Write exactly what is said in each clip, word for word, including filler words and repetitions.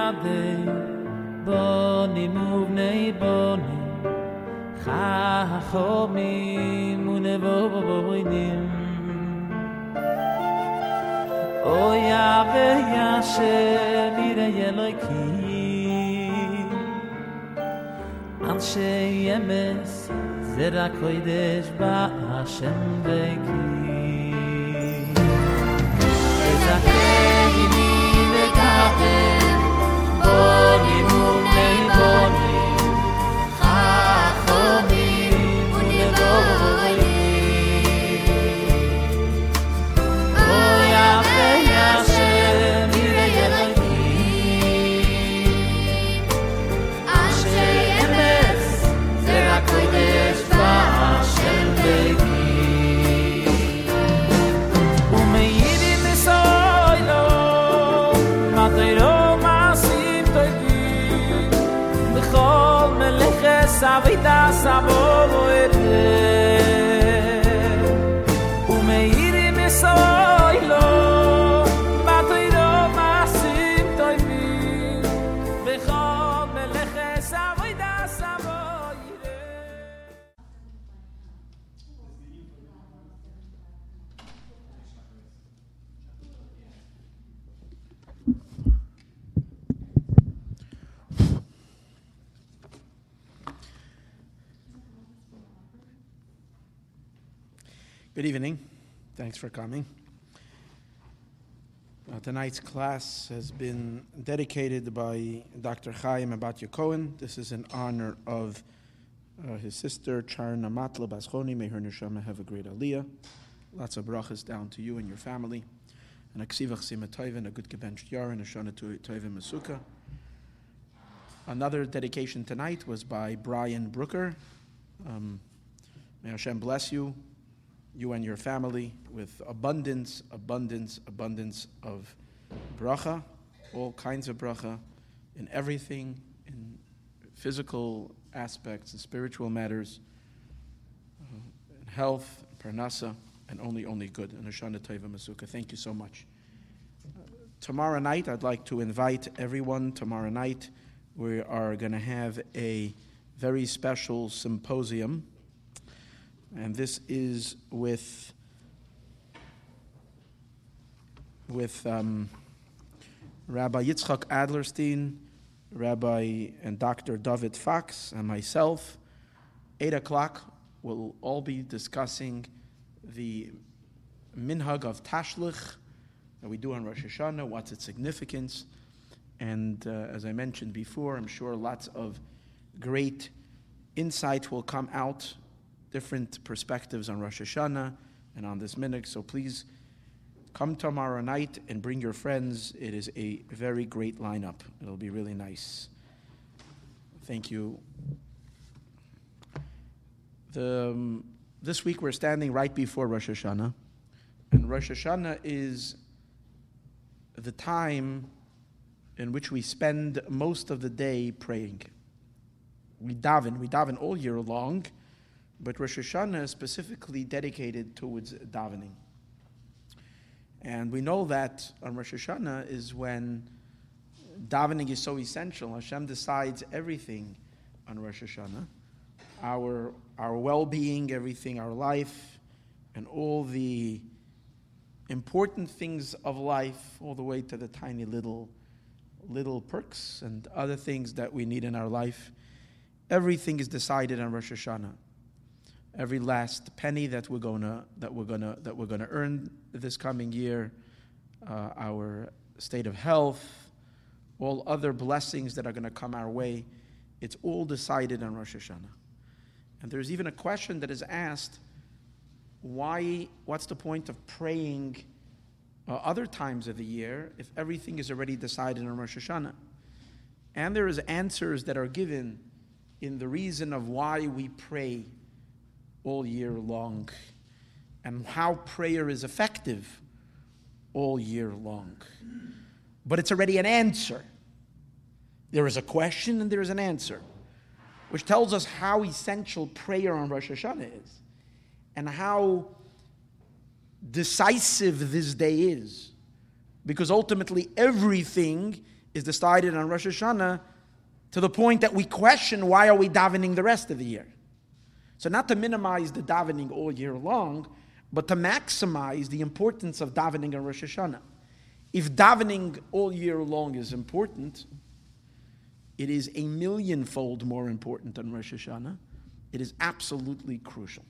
yadei boni muvnei boni chachomim unevovovodim oya veyashem irei Elokim anshe yemes zera kodesh ba'ashem veiki ezakeni vekatem boni muvnei boni chachomim unevovovodim oya veyashem irei Elokim anshe yemes zera kodesh ba'ashem veiki umeirim esoilo matero masim toivim b'chol meleches avidas avoere umeirim esoilo matero masim toivim b'chol meleches avidas avoere. Good evening. Thanks for coming. Uh, tonight's class has been dedicated by Doctor Chaim Abatya Cohen. This is in honor of uh, his sister, Charna Matla Baschoni. May her neshama have a great aliyah. Lots of brachas down to you and your family. And a ksivach sima toivin, a good gebenched yar, and a shana toivin masuka. Another dedication tonight was by Brian Brooker. Um, may Hashem bless you, you and your family, with abundance, abundance, abundance of bracha, all kinds of bracha, in everything, in physical aspects and spiritual matters, uh, in health, parnasa, and only, only good. And Ashana Taiva Masuka. Thank you so much. Uh, tomorrow night, I'd like to invite everyone. Tomorrow night, we are going to have a very special symposium. And this is with with um, Rabbi Yitzchak Adlerstein, Rabbi and Doctor David Fox, and myself. Eight o'clock, we'll all be discussing the minhag of Tashlich that we do on Rosh Hashanah, what's its significance. And uh, as I mentioned before, I'm sure lots of great insight will come out, different perspectives on Rosh Hashanah and on this minhag. So please come tomorrow night and bring your friends. It is a very great lineup. It'll be really nice. Thank you. The, um, this week we're standing right before Rosh Hashanah. And Rosh Hashanah is the time in which we spend most of the day praying. We daven. We daven all year long. But Rosh Hashanah is specifically dedicated towards davening. And we know that on Rosh Hashanah is when davening is so essential. Hashem decides everything on Rosh Hashanah. Our, our well-being, everything, our life, and all the important things of life, all the way to the tiny little, little perks and other things that we need in our life. Everything is decided on Rosh Hashanah. Every last penny that we're gonna that we're gonna that we're gonna earn this coming year, uh, our state of health, all other blessings that are gonna come our way, it's all decided on Rosh Hashanah. And there's even a question that is asked: Why? What's the point of praying uh, other times of the year if everything is already decided on Rosh Hashanah? And there is answers that are given in the reason of why we pray all year long, and how prayer is effective all year long. But it's already an answer. There is a question and there is an answer, which tells us how essential prayer on Rosh Hashanah is, and how decisive this day is. Because ultimately everything is decided on Rosh Hashanah to the point that we question, why are we davening the rest of the year? So not to minimize the davening all year long, but to maximize the importance of davening on Rosh Hashanah. If davening all year long is important, it is a millionfold more important than Rosh Hashanah. It is absolutely crucial.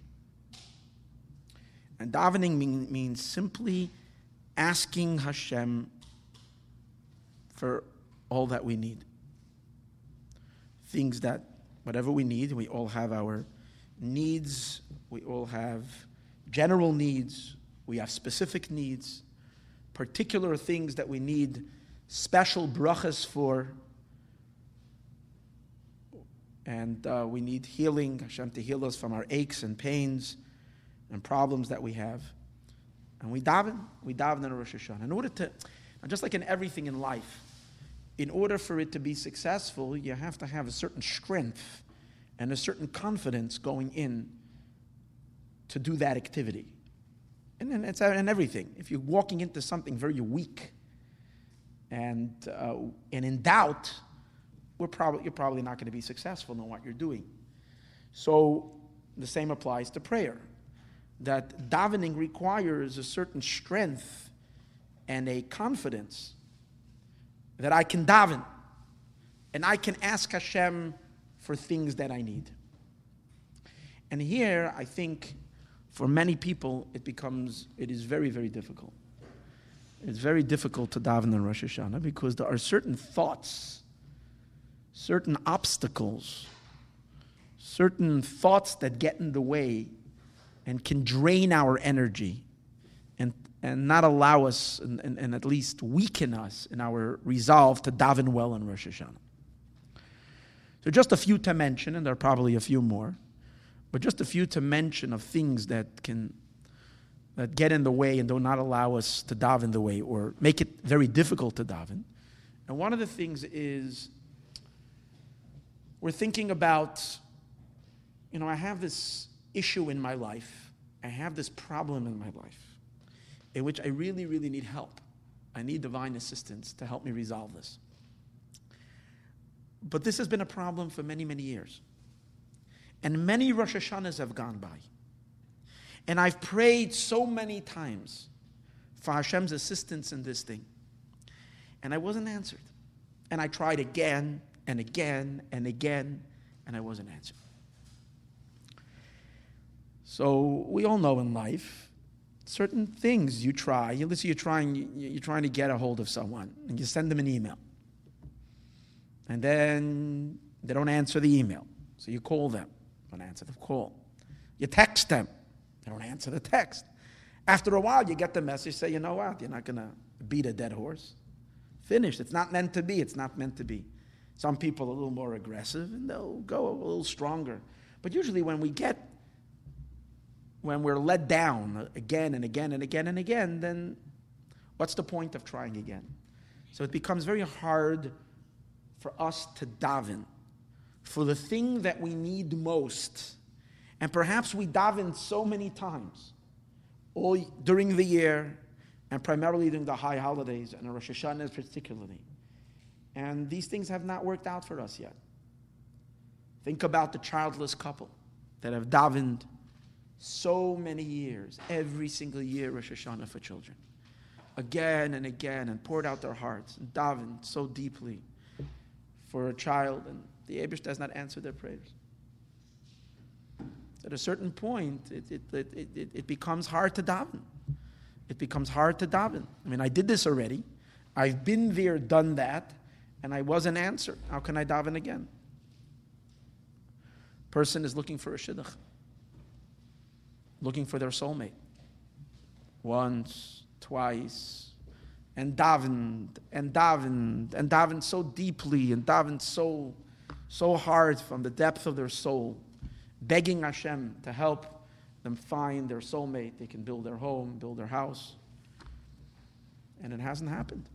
And davening mean, means simply asking Hashem for all that we need. Things that, whatever we need, we all have our needs, we all have general needs, we have specific needs, particular things that we need special brachas for, and uh, we need healing, Hashem to heal us from our aches and pains and problems that we have. And we daven, we daven in Rosh Hashanah. In order to, just like in everything in life, in order for it to be successful, you have to have a certain strength and a certain confidence going in to do that activity. And then it's in everything. If you're walking into something very weak and uh, and in doubt, we're probably you're probably not going to be successful in what you're doing. So the same applies to prayer. That davening requires a certain strength and a confidence that I can daven and I can ask Hashem for things that I need. And here, I think, for many people, it becomes, it is very, very difficult. It's very difficult to daven on Rosh Hashanah because there are certain thoughts, certain obstacles, certain thoughts that get in the way and can drain our energy and, and not allow us and, and, and at least weaken us in our resolve to daven well on Rosh Hashanah. So just a few to mention, and there are probably a few more, but just a few to mention of things that can that get in the way and do not allow us to daven the way or make it very difficult to daven. And one of the things is we're thinking about, you know, I have this issue in my life. I have this problem in my life in which I really, really need help. I need divine assistance to help me resolve this. But this has been a problem for many, many years. And many Rosh Hashanahs have gone by. And I've prayed so many times for Hashem's assistance in this thing. And I wasn't answered. And I tried again and again and again, and I wasn't answered. So we all know in life, certain things you try. You listen, you're trying, you're trying to get a hold of someone, and you send them an email. And then they don't answer the email. So you call them, don't answer the call. You text them, they don't answer the text. After a while, you get the message, say, you know what, you're not going to beat a dead horse. Finished. It's not meant to be. It's not meant to be. Some people are a little more aggressive, and they'll go a little stronger. But usually when we get, when we're let down again and again and again and again, then what's the point of trying again? So it becomes very hard for us to daven for the thing that we need most. And perhaps we daven so many times, all during the year, and primarily during the high holidays, and Rosh Hashanah particularly. And these things have not worked out for us yet. Think about the childless couple that have davened so many years, every single year Rosh Hashanah for children. Again and again, and poured out their hearts, and davened so deeply for a child, and the Eibush does not answer their prayers. At a certain point, it, it, it, it, it becomes hard to daven. It becomes hard to daven. I mean, I did this already. I've been there, done that, and I wasn't answered. How can I daven again? Person is looking for a shidduch, looking for their soulmate. Once, twice, and davened, and davened, and davened so deeply, and davened so, so hard from the depth of their soul, begging Hashem to help them find their soulmate. They can build their home, build their house. And it hasn't happened.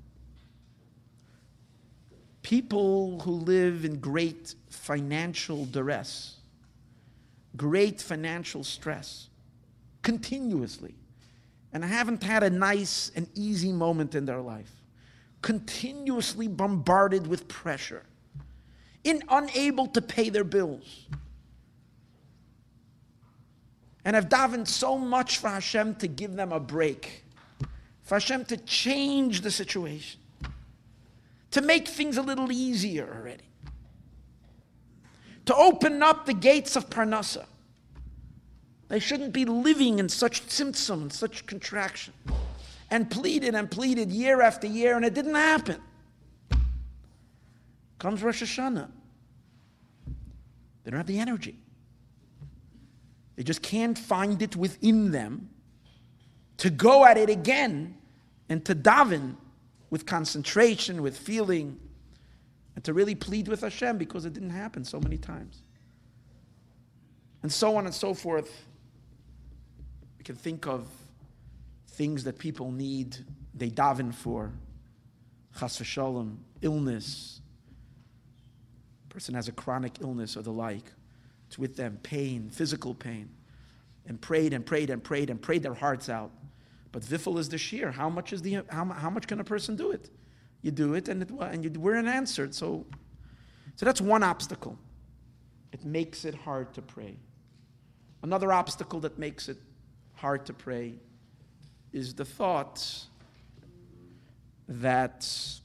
People who live in great financial duress, great financial stress, continuously, and haven't had a nice and easy moment in their life, continuously bombarded with pressure, in unable to pay their bills, and have davened so much for Hashem to give them a break, for Hashem to change the situation, to make things a little easier already, to open up the gates of Parnasa. They shouldn't be living in such tzimtzum, in such contraction. And pleaded and pleaded year after year, and it didn't happen. Comes Rosh Hashanah. They don't have the energy. They just can't find it within them to go at it again and to daven with concentration, with feeling, and to really plead with Hashem because it didn't happen so many times. And so on and so forth. We can think of things that people need, they daven for. Chas v'shalom, illness. A person has a chronic illness or the like. It's with them, pain, physical pain. And prayed and prayed and prayed and prayed their hearts out. But vifel is the sheer. How much is the how, how much can a person do it? You do it and it and you we're unanswered. So, so that's one obstacle. It makes it hard to pray. Another obstacle that makes it hard to pray is the thought that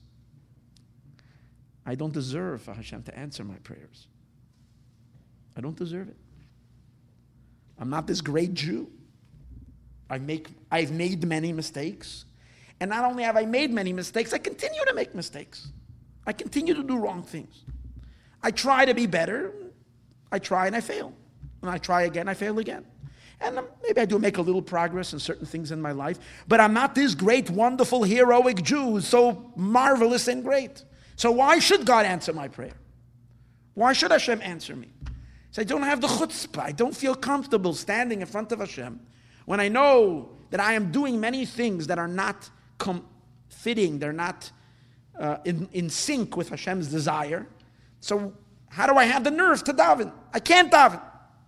I don't deserve for Hashem to answer my prayers. I don't deserve it. I'm not this great Jew. I make, I've made many mistakes. And not only have I made many mistakes, I continue to make mistakes. I continue to do wrong things. I try to be better. I try and I fail. And I try again, I fail again. And maybe I do make a little progress in certain things in my life, but I'm not this great, wonderful, heroic Jew who's so marvelous and great. So why should God answer my prayer? Why should Hashem answer me? So I don't have the chutzpah. I don't feel comfortable standing in front of Hashem when I know that I am doing many things that are not com- fitting, they're not uh, in, in sync with Hashem's desire. So how do I have the nerve to daven? I can't daven.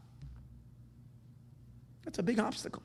That's a big obstacle.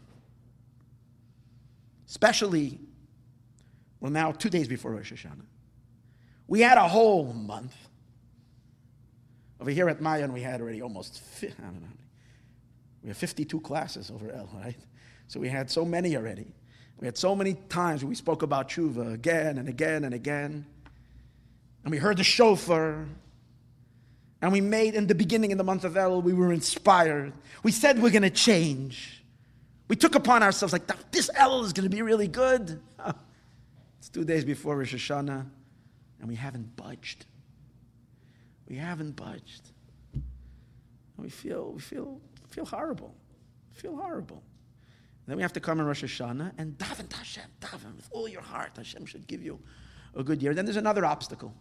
Especially, well, now two days before Rosh Hashanah. We had a whole month. Over here at Mayan, we had already almost, I don't know how many. We have fifty-two classes over El, right? So we had so many already. We had so many times we spoke about tshuva again and again and again. And we heard the shofar. And we made, in the beginning, in the month of El, we were inspired. We said we're going to change. We took upon ourselves, like, this El is going to be really good. It's two days before Rosh Hashanah, and we haven't budged. We haven't budged. And we feel, we feel, feel horrible. We feel horrible. And then we have to come in Rosh Hashanah and daven to Hashem, daven with all your heart. Hashem should give you a good year. Then there's another obstacle.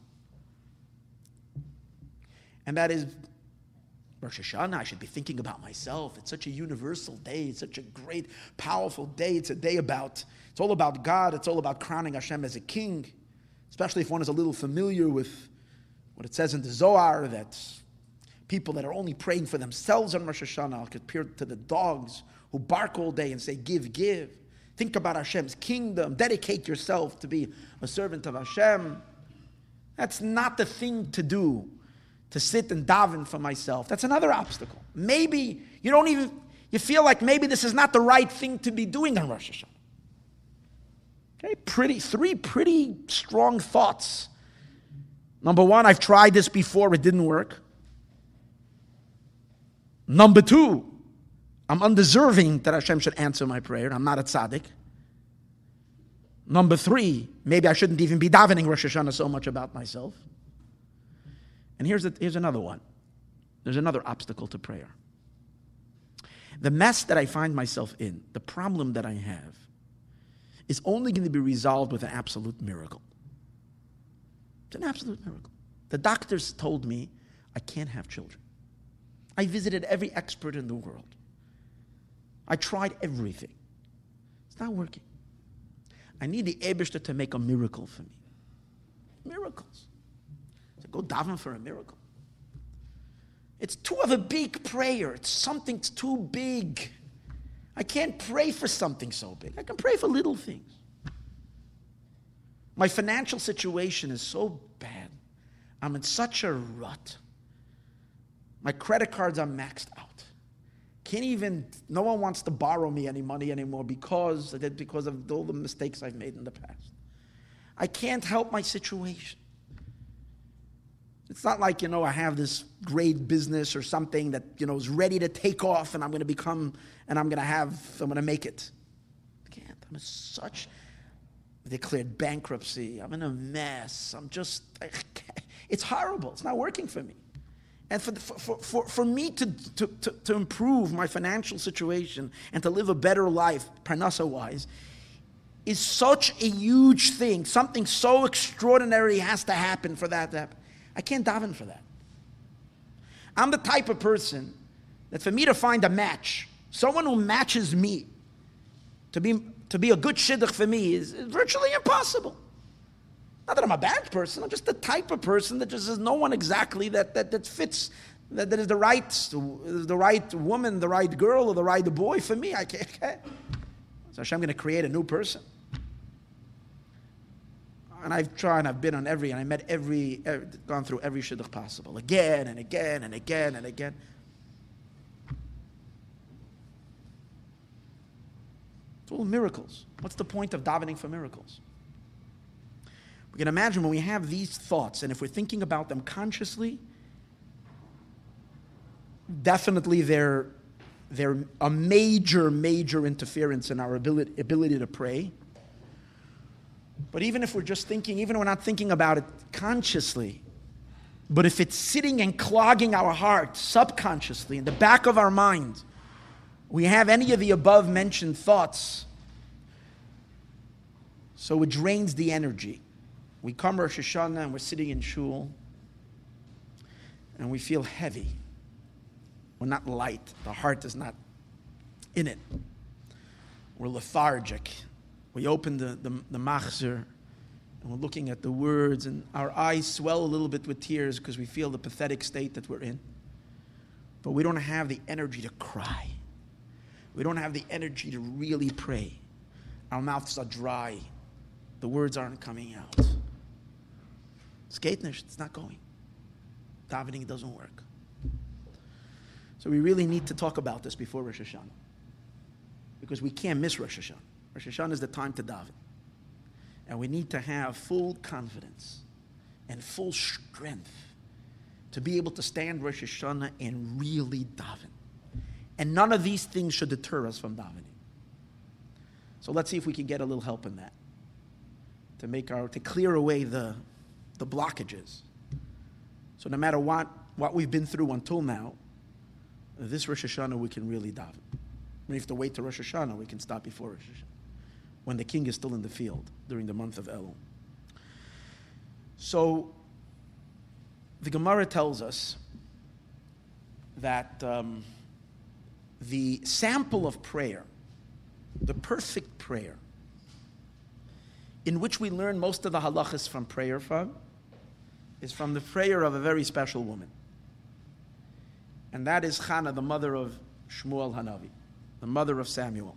And that is Rosh Hashanah. I should be thinking about myself. It's such a universal day. It's such a great, powerful day. It's a day about, it's all about God. It's all about crowning Hashem as a king. Especially if one is a little familiar with what it says in the Zohar, that people that are only praying for themselves on Rosh Hashanah are compared to the dogs who bark all day and say, give, give. Think about Hashem's kingdom. Dedicate yourself to be a servant of Hashem. That's not the thing to do. To sit and daven for myself. That's another obstacle. Maybe you don't even, you feel like maybe this is not the right thing to be doing on Rosh Hashanah. Okay, pretty, three pretty strong thoughts. Number one, I've tried this before, it didn't work. Number two, I'm undeserving that Hashem should answer my prayer. I'm not a tzaddik. Number three, maybe I shouldn't even be davening Rosh Hashanah so much about myself. And here's, a, here's another one. There's another obstacle to prayer. The mess that I find myself in, the problem that I have, is only going to be resolved with an absolute miracle. It's an absolute miracle. The doctors told me I can't have children. I visited every expert in the world. I tried everything. It's not working. I need the Eibishter to make a miracle for me. Miracles. Go daven for a miracle. It's too of a big prayer. It's something too big. I can't pray for something so big. I can pray for little things. My financial situation is so bad. I'm in such a rut. My credit cards are maxed out. Can't even, no one wants to borrow me any money anymore because, because of all the mistakes I've made in the past. I can't help my situation. It's not like, you know, I have this great business or something that, you know, is ready to take off and I'm going to become, and I'm going to have, I'm going to make it. I can't. I'm in such, declared bankruptcy. I'm in a mess. I'm just, I can't. It's horrible. It's not working for me. And for, for, for, for me to, to, to, to improve my financial situation and to live a better life, parnasa-wise, is such a huge thing. Something so extraordinary has to happen for that to happen. I can't daven for that. I'm the type of person that for me to find a match, someone who matches me, to be, to be a good shidduch for me is, is virtually impossible. Not that I'm a bad person, I'm just the type of person that just has no one exactly that, that, that fits, that, that is the right, the right woman, the right girl, or the right boy for me. I can't. can't. So Hashem going to create a new person. And I've tried, I've been on every, and I met every, every gone through every shidduch possible, again and again and again and again. It's all miracles. What's the point of davening for miracles? We can imagine when we have these thoughts, and if we're thinking about them consciously, definitely they're, they're a major, major interference in our ability, ability to pray. But even if we're just thinking, even if we're not thinking about it consciously, but if it's sitting and clogging our heart subconsciously in the back of our mind, we have any of the above mentioned thoughts, so it drains the energy. We come Rosh Hashanah and we're sitting in shul and we feel heavy. We're not light. The heart is not in it. We're lethargic. We open the, the, the machzor and we're looking at the words and our eyes swell a little bit with tears because we feel the pathetic state that we're in. But we don't have the energy to cry. We don't have the energy to really pray. Our mouths are dry. The words aren't coming out. It's gaitnish, it's not going. Davening doesn't work. So we really need to talk about this before Rosh Hashanah. Because we can't miss Rosh Hashanah. Rosh Hashanah is the time to daven. And we need to have full confidence and full strength to be able to stand Rosh Hashanah and really daven. And none of these things should deter us from davening. So let's see if we can get a little help in that. To make our, to clear away the, the blockages. So no matter what, what we've been through until now, this Rosh Hashanah we can really daven. We have to wait to Rosh Hashanah, we can stop before Rosh Hashanah. When the king is still in the field during the month of Elul. So the Gemara tells us that um, the sample of prayer, the perfect prayer, in which we learn most of the halachas from prayer from, is from the prayer of a very special woman. And that is Chana, the mother of Shmuel Hanavi, the mother of Samuel.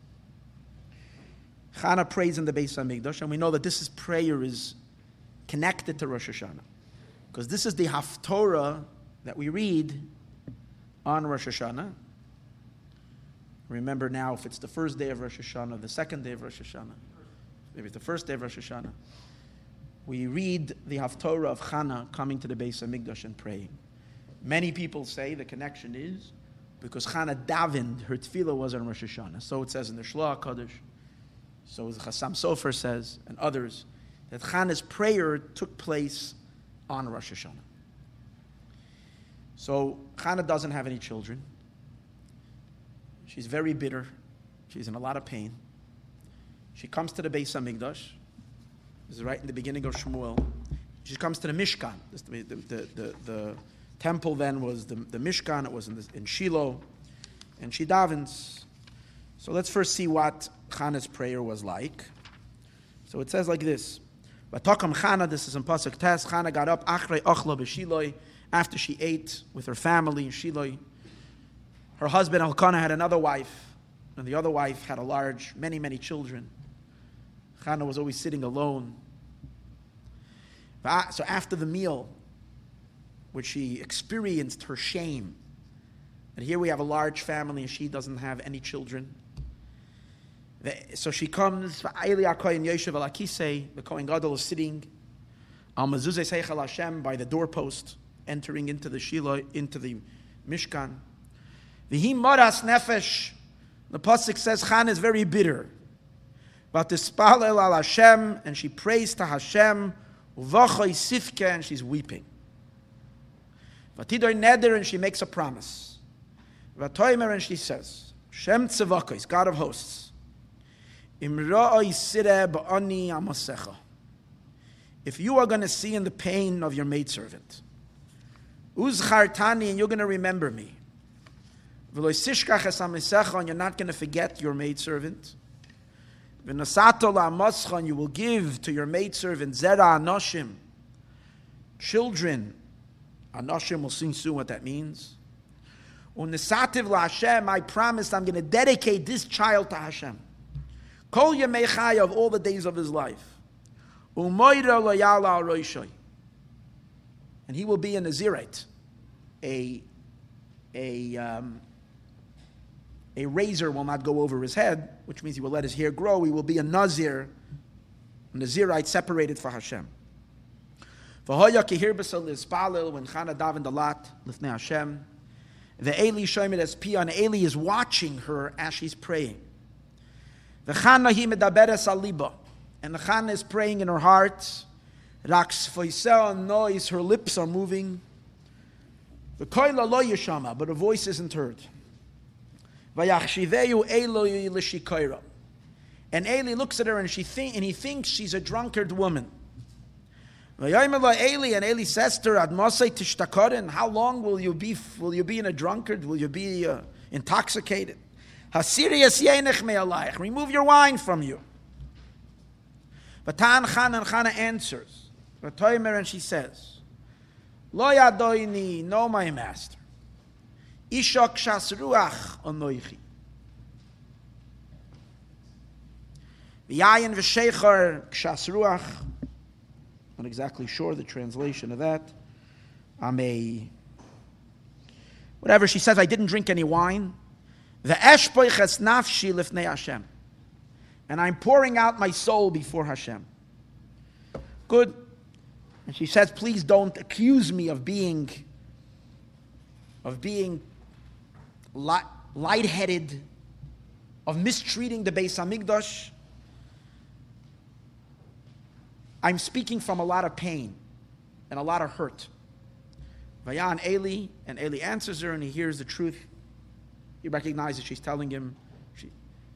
Chana prays in the Beis HaMikdash, and we know that this is prayer is connected to Rosh Hashanah. Because this is the Haftorah that we read on Rosh Hashanah. Remember now, if it's the first day of Rosh Hashanah, the second day of Rosh Hashanah, maybe it's the first day of Rosh Hashanah, we read the Haftorah of Chana coming to the Beis HaMikdash and praying. Many people say the connection is because Chana davened, her tefillah was on Rosh Hashanah. So it says in the Shloah HaKadosh, so the Chassam Sofer says, and others, that Chana's prayer took place on Rosh Hashanah. So Chana doesn't have any children. She's very bitter. She's in a lot of pain. She comes to the Beis HaMikdash. This is right in the beginning of Shmuel. She comes to the Mishkan. This, the, the, the, the, the temple then was the, the Mishkan. It was in, the, in Shiloh. And she davens. So let's first see what Chana's prayer was like. So it says like this. V'tokam Chana, this is in Pasuk Tes, Chana got up, achrei ochla b'Shiloi, after she ate with her family in Shiloh. Her husband Elkanah had another wife, and the other wife had a large, many, many children. Chana was always sitting alone So after the meal, which she experienced her shame, and here we have a large family and she doesn't have any children. So she comes, the Kohen Gadol is sitting al mezuzah Seichel Hashem by the doorpost, entering into the Shiloh, into the Mishkan. V'hi moras nefesh, the pasuk says Chana is very bitter. But tispalel al Hashem, and she prays to Hashem, uvachoy sifke, and she's weeping. V'tidoy neder, and she makes a promise. V'toymer, and she says, Shem tzevakos, God of hosts, if you are going to see in the pain of your maidservant, uzchartani, and you're going to remember me, and you're not going to forget your maidservant, and you will give to your maidservant zera anoshim, children. Anoshim, will sing soon what that means. Unesativ laHashem, I promised I'm going to dedicate this child to Hashem. Kol yemei chai, of all the days of his life. Umoira lo yala roishoy. And he will be a Nazirite. A, a, um, a razor will not go over his head, which means he will let his hair grow. He will be a Nazir, a Nazirite separated for Hashem. V'hoya kihir b'sol lispalel, when Chana davened a lot, lifnei Hashem. The Eli shomer es pia, and Eli is watching her as she's praying. The Chana hi medaberes al liba, and the Chana is praying in her heart. Raks foisel noise, her lips are moving. The koila lo yeshama, but her voice isn't heard. Vayachshiveyu Eloi l'shikoira, and Eli looks at her and she think, and he thinks she's a drunkard woman. Vayomer lo Eli, and Eli says to her, Ad mosei tishtakorin, how long will you be? Will you be in a drunkard? Will you be uh, intoxicated? Hasirias yenech me'alayich, remove your wine from you. Vatan Chana, and Chana answers, Vatoymer, and she says, Lo yadoini, no my master, Ishak shas ruach onoichi, V'yayin v'sheichar shas ruach, not exactly sure the translation of that. I'm a, whatever she says, I didn't drink any wine. The eshpoiches nafshi lifnei Hashem, and I'm pouring out my soul before Hashem. Good. And she says, please don't accuse me of being, of being light, lightheaded, of mistreating the Beis Hamikdash. I'm speaking from a lot of pain and a lot of hurt. Vayan Eli, and Eli answers her, and he hears the truth. He recognizes she's telling him, she,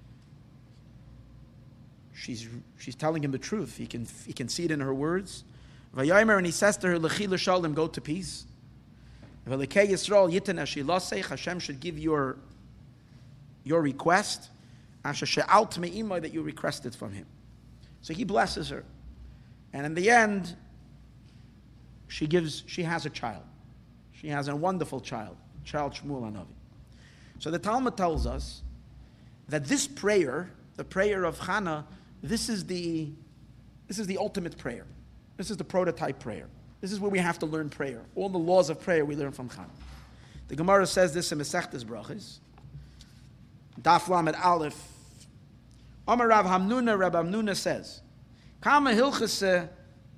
she's she's telling him the truth. He can he can see it in her words. Vayomer, and he says to her, Lechi l'shalom, go to peace. V'lekei Yisrael yitin ashilasech, Hashem should give your your request, asher she'alt me'imai, that you requested from him. So he blesses her, and in the end, she gives she has a child. She has a wonderful child, child Shmuel Hanavi. So the Talmud tells us that this prayer, the prayer of Chana, this is the this is the ultimate prayer. This is the prototype prayer. This is where we have to learn prayer. All the laws of prayer we learn from Chana. The Gemara says this in Masechtas Brachos, Daf Lamed Aleph. Amar Rav Hamnuna, Rav Hamnuna says, Kama hilchase,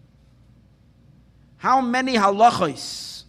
how many halachos,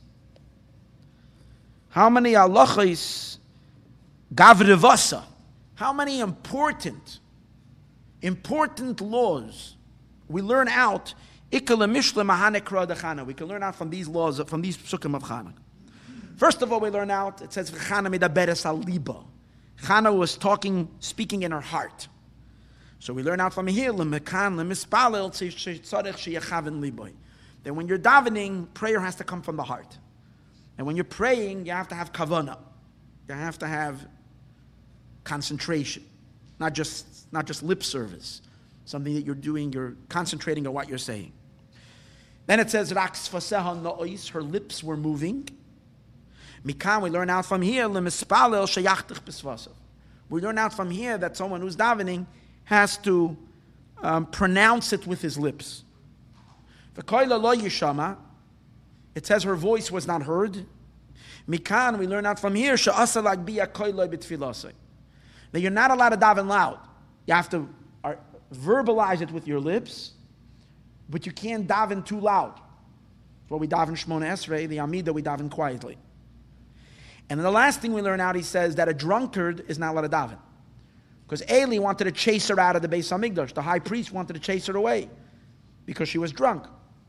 how many halachos, Gavrivasa, how many important, important laws we learn out. Ikala Mishla Mahanekra de Chana. We can learn out from these laws, from these psukim of Chana. First of all, we learn out, it says Chana medaberes al liba. Chana was talking, speaking in her heart. So we learn out from here, lemekan lemispalel tzarech sheyachaven liboy. That when you're davening, prayer has to come from the heart, and when you're praying, you have to have kavanah. You have to have concentration, not just not just lip service, something that you're doing, you're concentrating on what you're saying. Then it says, Raks faseha no'is, her lips were moving. Mikan, we learn out from here, lemispalel sheyachtich b'svasav. We learn out from here that someone who's davening has to um, pronounce it with his lips. V'koila lo yishama. It says her voice was not heard. Mikan, we learn out from here, she'asa lagbiya koiloi b'tfilasei. That you're not allowed to daven loud. You have to uh, verbalize it with your lips, but you can't daven too loud. That's what we daven Shmona Esrei, the Amidah we daven quietly. And then the last thing we learn out, he says that a drunkard is not allowed to daven. Because Eli wanted to chase her out of the Beis HaMikdash. The high priest wanted to chase her away because she was drunk.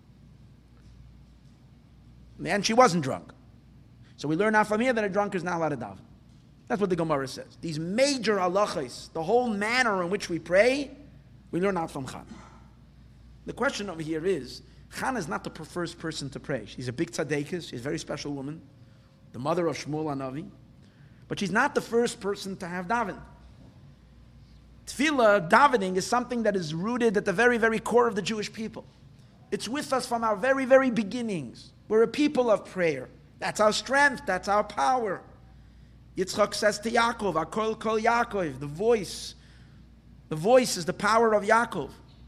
And she wasn't drunk. So we learn out from here that a drunkard is not allowed to daven. That's what the Gemara says. These major halachas, the whole manner in which we pray, we learn out from Chana. The question over here is, Chana is not the first person to pray. She's a big tzaddikus, she's a very special woman, the mother of Shmuel HaNavi, but she's not the first person to have daven. Tefillah, davening, is something that is rooted at the very, very core of the Jewish people. It's with us from our very, very beginnings. We're a people of prayer. That's our strength, that's our power. Yitzchak says to Yaakov, Akol Kol Yaakov, the voice. The voice is the power of Yaakov.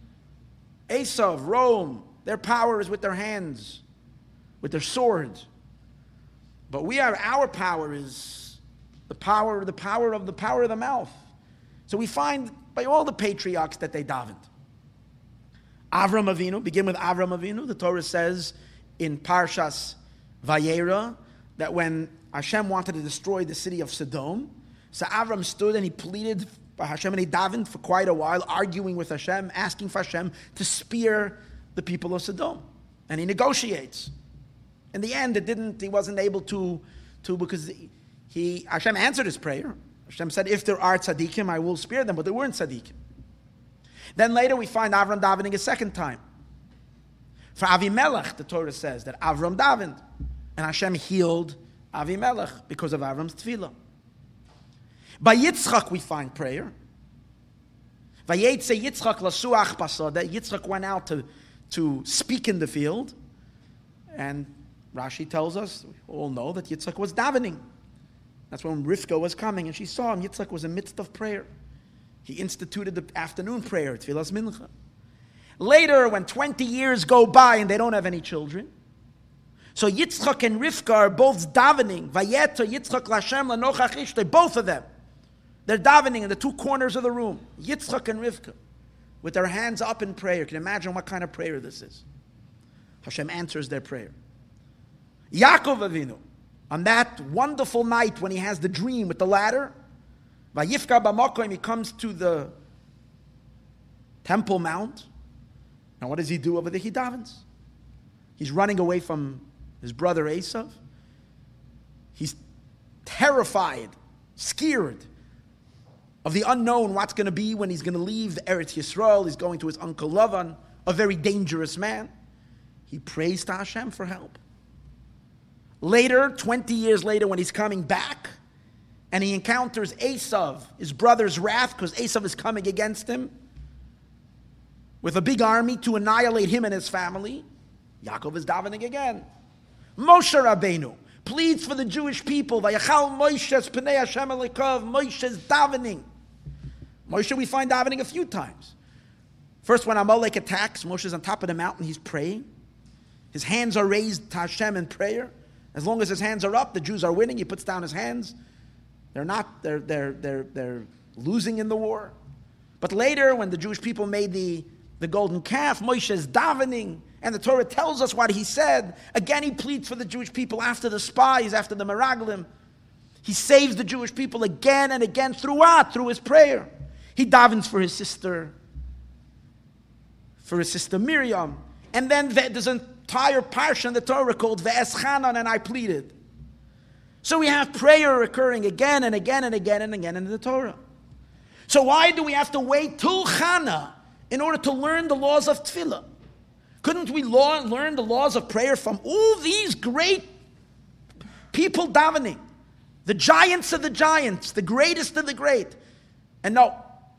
Esav, Rome, their power is with their hands, with their swords. But we have, our power is the power, the power of the power of the mouth. So we find by all the patriarchs that they davened. Avram Avinu, begin with Avram Avinu. The Torah says in Parshas Vayera that when Hashem wanted to destroy the city of Sodom, so Avram stood and he pleaded by Hashem and he davened for quite a while, arguing with Hashem, asking for Hashem to spare the people of Sodom. And he negotiates. In the end, it didn't. He wasn't able to, to because he Hashem answered his prayer. Hashem said, "If there are tzaddikim, I will spare them," but there weren't tzaddikim. Then later we find Avram davening a second time. For Avimelech, the Torah says that Avram davened, and Hashem healed Avimelech because of Avram's tefillah. By Yitzchak we find prayer. Vayetze Yitzchak lasuach basada. Yitzchak went out to, to speak in the field, and Rashi tells us, we all know that Yitzchak was davening. That's when Rivka was coming, and she saw him. Yitzchak was in the midst of prayer. He instituted the afternoon prayer, Tfilas Mincha. Later, when twenty years go by and they don't have any children, so Yitzchak and Rivka are both davening. Vayeta Yitzchak Lashem lanochach ishtay. Both of them, they're davening in the two corners of the room. Yitzchak and Rivka, with their hands up in prayer. Can you imagine what kind of prayer this is? Hashem answers their prayer. Yaakov Avinu, on that wonderful night when he has the dream with the ladder, Vayifka b'makom, he comes to the Temple Mount. Now what does he do over there? He davens. He's running away from his brother Esav. He's terrified, scared of the unknown, what's going to be when he's going to leave the Eretz Yisrael. He's going to his uncle Lavan, a very dangerous man. He prays to Hashem for help. Later, twenty years later, when he's coming back, and he encounters Esav, his brother's wrath, because Esav is coming against him with a big army to annihilate him and his family, Yaakov is davening again. Moshe Rabbeinu pleads for the Jewish people. Vayachal Moshe Pnei Hashem Elokav. Moshe is davening. Moshe we find davening a few times. First, when Amalek attacks, Moshe is on top of the mountain. He's praying. His hands are raised to Hashem in prayer. As long as his hands are up, the Jews are winning. He puts down his hands. They're not. They're they're they're they're losing in the war. But later, when the Jewish people made the the golden calf, Moshe is davening, and the Torah tells us what he said. Again, he pleads for the Jewish people after the spies, after the Meraglim. He saves the Jewish people again and again throughout, through his prayer. He davens for his sister, for his sister Miriam. And then there's an entire parsha in the Torah called Ve'eschanan, and I pleaded. So we have prayer occurring again and again and again and again in the Torah. So why do we have to wait till Chana in order to learn the laws of tefillah? Couldn't we law, learn the laws of prayer from all these great people davening? The giants of the giants, the greatest of the great. And no,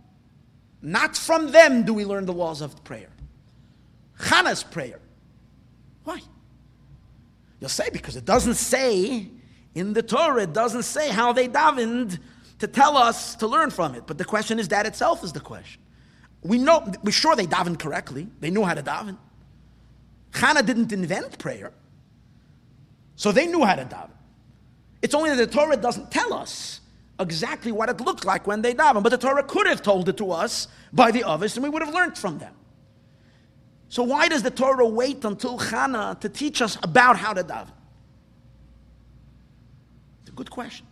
not from them do we learn the laws of prayer. Chana's prayer. Why? You'll say, because it doesn't say in the Torah, it doesn't say how they davened to tell us to learn from it. But the question is, that itself is the question. We know, we're sure they davened correctly. They knew how to daven. Chana didn't invent prayer, so they knew how to daven. It's only that the Torah doesn't tell us exactly what it looked like when they daven, but the Torah could have told it to us by the others, and we would have learned from them. So why does the Torah wait until Chana to teach us about how to daven? It's a good question.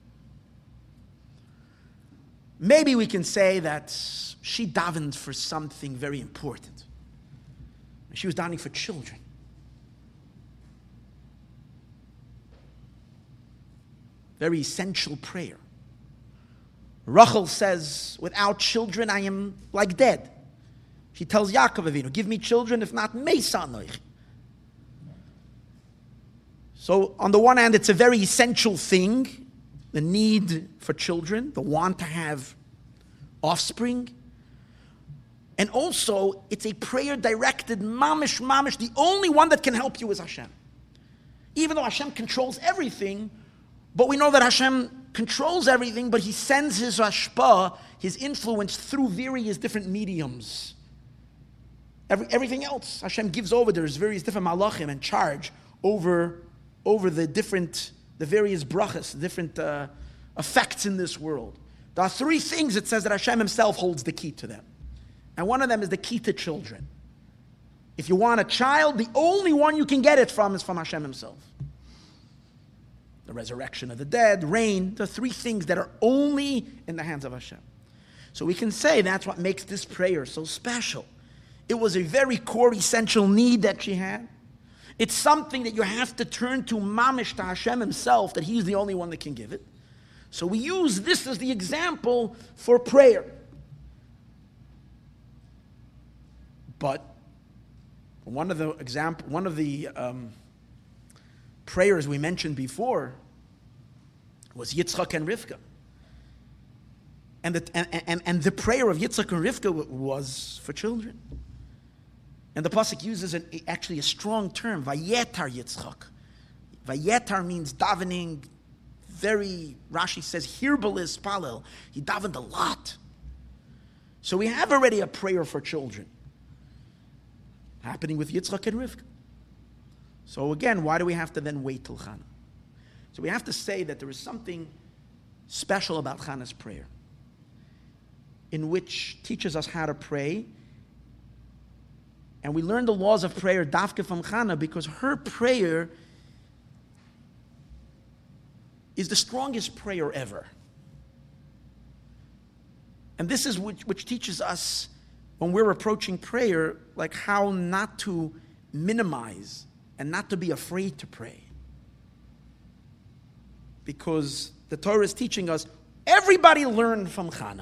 Maybe we can say that she davened for something very important. She was davening for children. Very essential prayer. Rachel says, without children I am like dead. She tells Yaakov Avinu, give me children, if not, meisa anochi. So on the one hand, it's a very essential thing, the need for children, the want to have offspring. And also, it's a prayer directed, mamish, mamish, the only one that can help you is Hashem. Even though Hashem controls everything, but we know that Hashem controls everything, but He sends His hashpah, His influence, through various different mediums. Every, everything else, Hashem gives over. There's various different malachim in charge over, over the different, the various brachas, the different uh, effects in this world. There are three things it says that Hashem Himself holds the key to them. And one of them is the key to children. If you want a child, the only one you can get it from is from Hashem Himself. The resurrection of the dead, rain, the three things that are only in the hands of Hashem. So we can say that's what makes this prayer so special. It was a very core, essential need that she had. It's something that you have to turn to mamish, to Hashem Himself, that He's the only one that can give it. So we use this as the example for prayer. But one of the example, one of the um, prayers we mentioned before was Yitzchak and Rivka. And the, and, and, and the prayer of Yitzchak and Rivka was for children. And the pasuk uses an, actually a strong term, Vayetar Yitzchak. Vayetar means davening, very, Rashi says, Hirbalis Palel. He davened a lot. So we have already a prayer for children happening with Yitzchak and Rivka. So again, why do we have to then wait till Chana? So we have to say that there is something special about Chana's prayer, in which teaches us how to pray. And we learn the laws of prayer dafka from Chana because her prayer is the strongest prayer ever. And this is which, which teaches us when we're approaching prayer, like how not to minimize and not to be afraid to pray. Because the Torah is teaching us, everybody learned from Chana.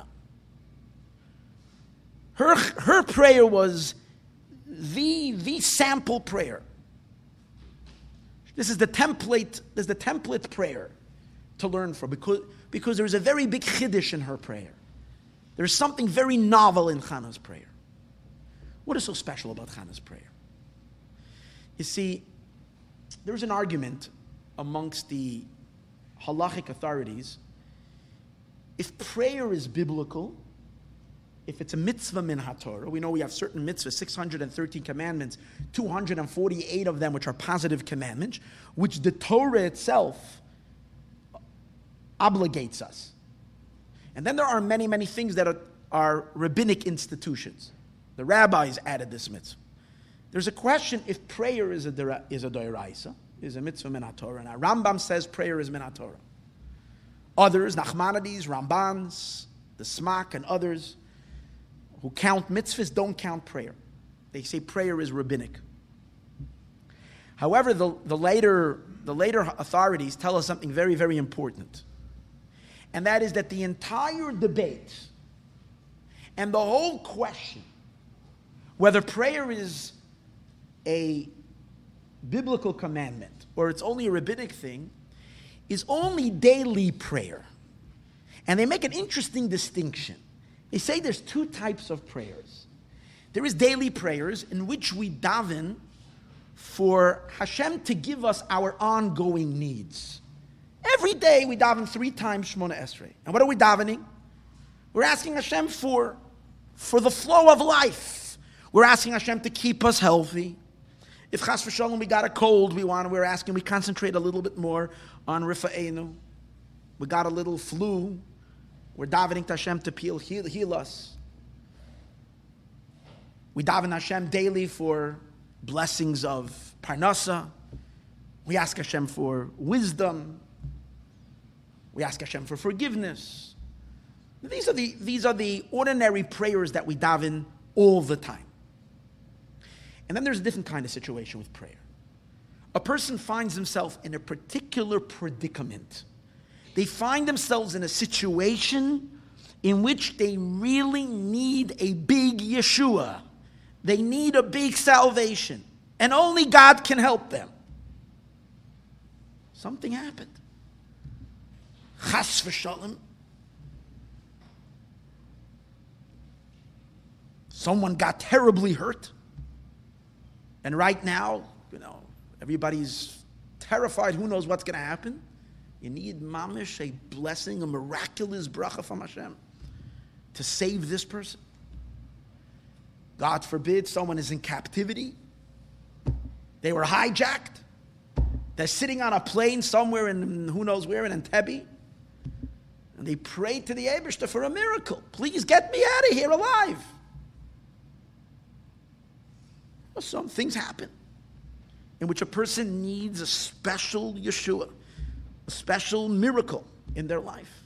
Her, her prayer was the, the sample prayer. This is the template, this is the template prayer to learn from, because, because there's a very big chiddush in her prayer. There's something very novel in Chana's prayer. What is so special about Chana's prayer? You see, there's an argument amongst the halachic authorities. If prayer is biblical, if it's a mitzvah min haTorah, we know we have certain mitzvahs, six hundred thirteen commandments, two hundred forty-eight of them which are positive commandments, which the Torah itself obligates us. And then there are many, many things that are, are rabbinic institutions. The rabbis added this mitzvah. There's a question if prayer is a is a doiraisa, is a mitzvah min haTorah. Now Rambam says prayer is min haTorah. Others, Nachmanides, Rambans, the Smak, and others who count mitzvahs don't count prayer. They say prayer is rabbinic. However, the, the later the later authorities tell us something very, very important. And that is that the entire debate and the whole question, whether prayer is a biblical commandment or it's only a rabbinic thing, is only daily prayer. And they make an interesting distinction. They say there's two types of prayers. There is daily prayers in which we daven for Hashem to give us our ongoing needs. Every day we daven three times Shemona Esrei. And what are we davening? We're asking Hashem for, for the flow of life. We're asking Hashem to keep us healthy. If chas v'shalom we got a cold, we want, we're asking, we concentrate a little bit more on rifa'enu. We got a little flu, we're davening to Hashem to heal, heal, heal us. We daven Hashem daily for blessings of parnasa. We ask Hashem for wisdom. We ask Hashem for forgiveness. These are the, these are the ordinary prayers that we daven all the time. And then there's a different kind of situation with prayer. A person finds himself in a particular predicament. They find themselves in a situation in which they really need a big Yeshua. They need a big salvation. And only God can help them. Something happened. Chas v'shalom. Someone got terribly hurt. And right now, you know, everybody's terrified. Who knows what's going to happen? You need mamish, a blessing, a miraculous bracha from Hashem to save this person. God forbid someone is in captivity. They were hijacked. They're sitting on a plane somewhere in who knows where, in Entebbe. And they prayed to the Eibishter for a miracle. Please get me out of here alive. Well, some things happen in which a person needs a special Yeshua, a special miracle in their life.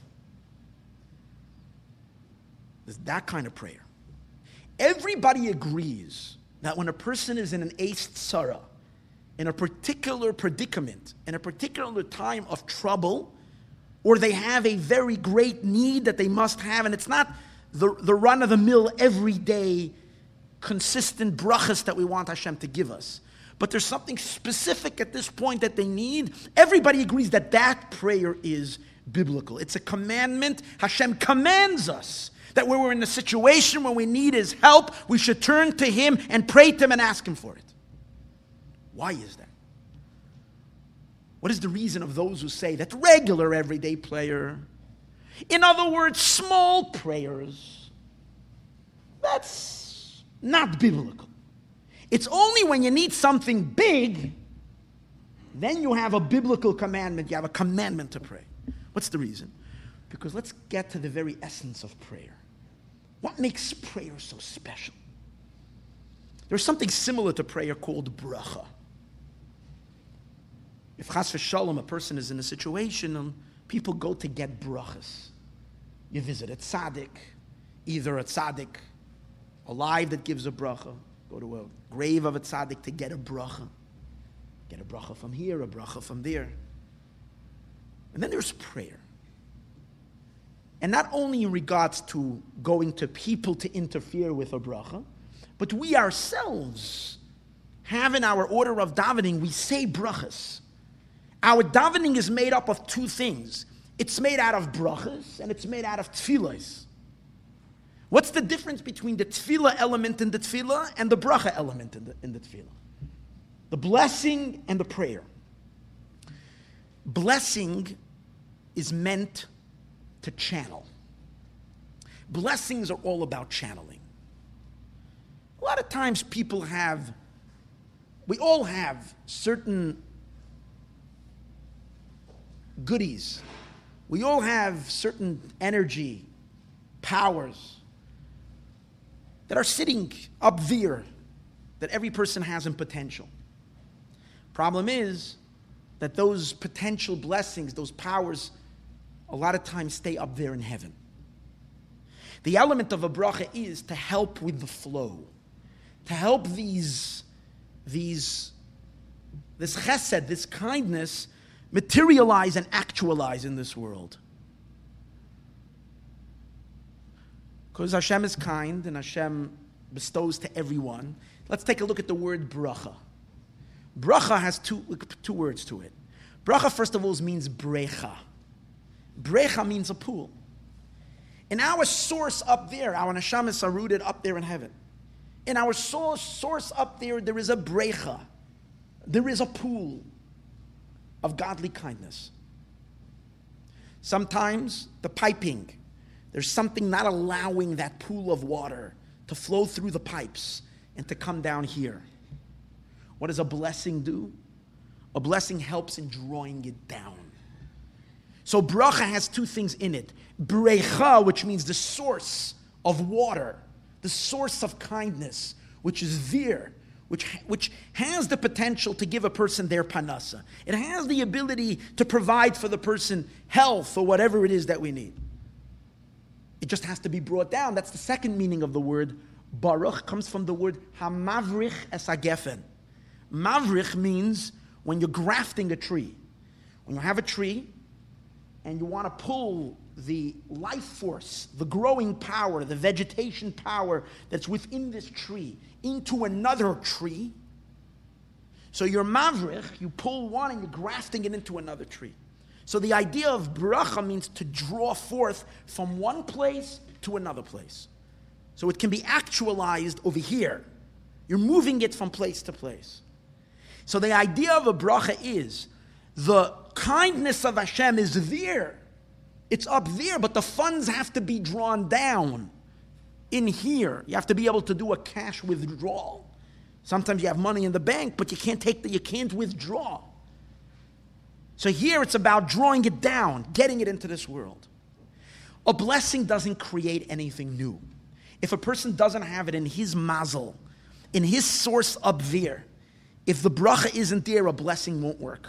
There's that kind of prayer. Everybody agrees that when a person is in an eis tzara, in a particular predicament, in a particular time of trouble, or they have a very great need that they must have, and it's not the, the run-of-the-mill, everyday, consistent brachas that we want Hashem to give us. But there's something specific at this point that they need. Everybody agrees that that prayer is biblical. It's a commandment. Hashem commands us that when we're in a situation where we need His help, we should turn to Him and pray to Him and ask Him for it. Why is that? What is the reason of those who say that regular everyday prayer, in other words, small prayers, that's not biblical? It's only when you need something big, then you have a biblical commandment, you have a commandment to pray. What's the reason? Because let's get to the very essence of prayer. What makes prayer so special? There's something similar to prayer called bracha. If chas v'shalom, a person is in a situation, and people go to get brachas. You visit a tzaddik, either a tzaddik alive that gives a bracha, go to a grave of a tzaddik to get a bracha. Get a bracha from here, a bracha from there. And then there's prayer. And not only in regards to going to people to interfere with a bracha, but we ourselves have in our order of davening, we say brachas. Our davening is made up of two things. It's made out of brachas and it's made out of tefillahs. What's the difference between the tefillah element in the tefillah and the bracha element in the, in the tefillah? The blessing and the prayer. Blessing is meant to channel. Blessings are all about channeling. A lot of times people have, we all have certain goodies. We all have certain energy, powers that are sitting up there that every person has in potential. Problem is that those potential blessings, those powers, a lot of times stay up there in heaven. The element of a bracha is to help with the flow, to help these, these, this chesed, this kindness, materialize and actualize in this world. Because Hashem is kind and Hashem bestows to everyone. Let's take a look at the word bracha. Bracha has two, two words to it. Bracha, first of all, means brecha. Brecha means a pool. In our source up there, our neshamas are rooted up there in heaven. In our source, source up there, there is a brecha. There is a pool of godly kindness. Sometimes the piping, there's something not allowing that pool of water to flow through the pipes and to come down here. What does a blessing do? A blessing helps in drawing it down. So bracha has two things in it. Brecha, which means the source of water, the source of kindness, which is there, which, which has the potential to give a person their panasa. It has the ability to provide for the person health or whatever it is that we need. It just has to be brought down. That's the second meaning of the word baruch, comes from the word hamavrich es hagefen. Mavrich means when you're grafting a tree. When you have a tree and you want to pull the life force, the growing power, the vegetation power that's within this tree into another tree. So you're mavrich, you pull one and you're grafting it into another tree. So the idea of bracha means to draw forth from one place to another place. So it can be actualized over here. You're moving it from place to place. So the idea of a bracha is the kindness of Hashem is there. It's up there, but the funds have to be drawn down in here. You have to be able to do a cash withdrawal. Sometimes you have money in the bank, but you can't take the, you can't withdraw. So here it's about drawing it down, getting it into this world. A blessing doesn't create anything new. If a person doesn't have it in his mazel, in his source up there, if the bracha isn't there, a blessing won't work.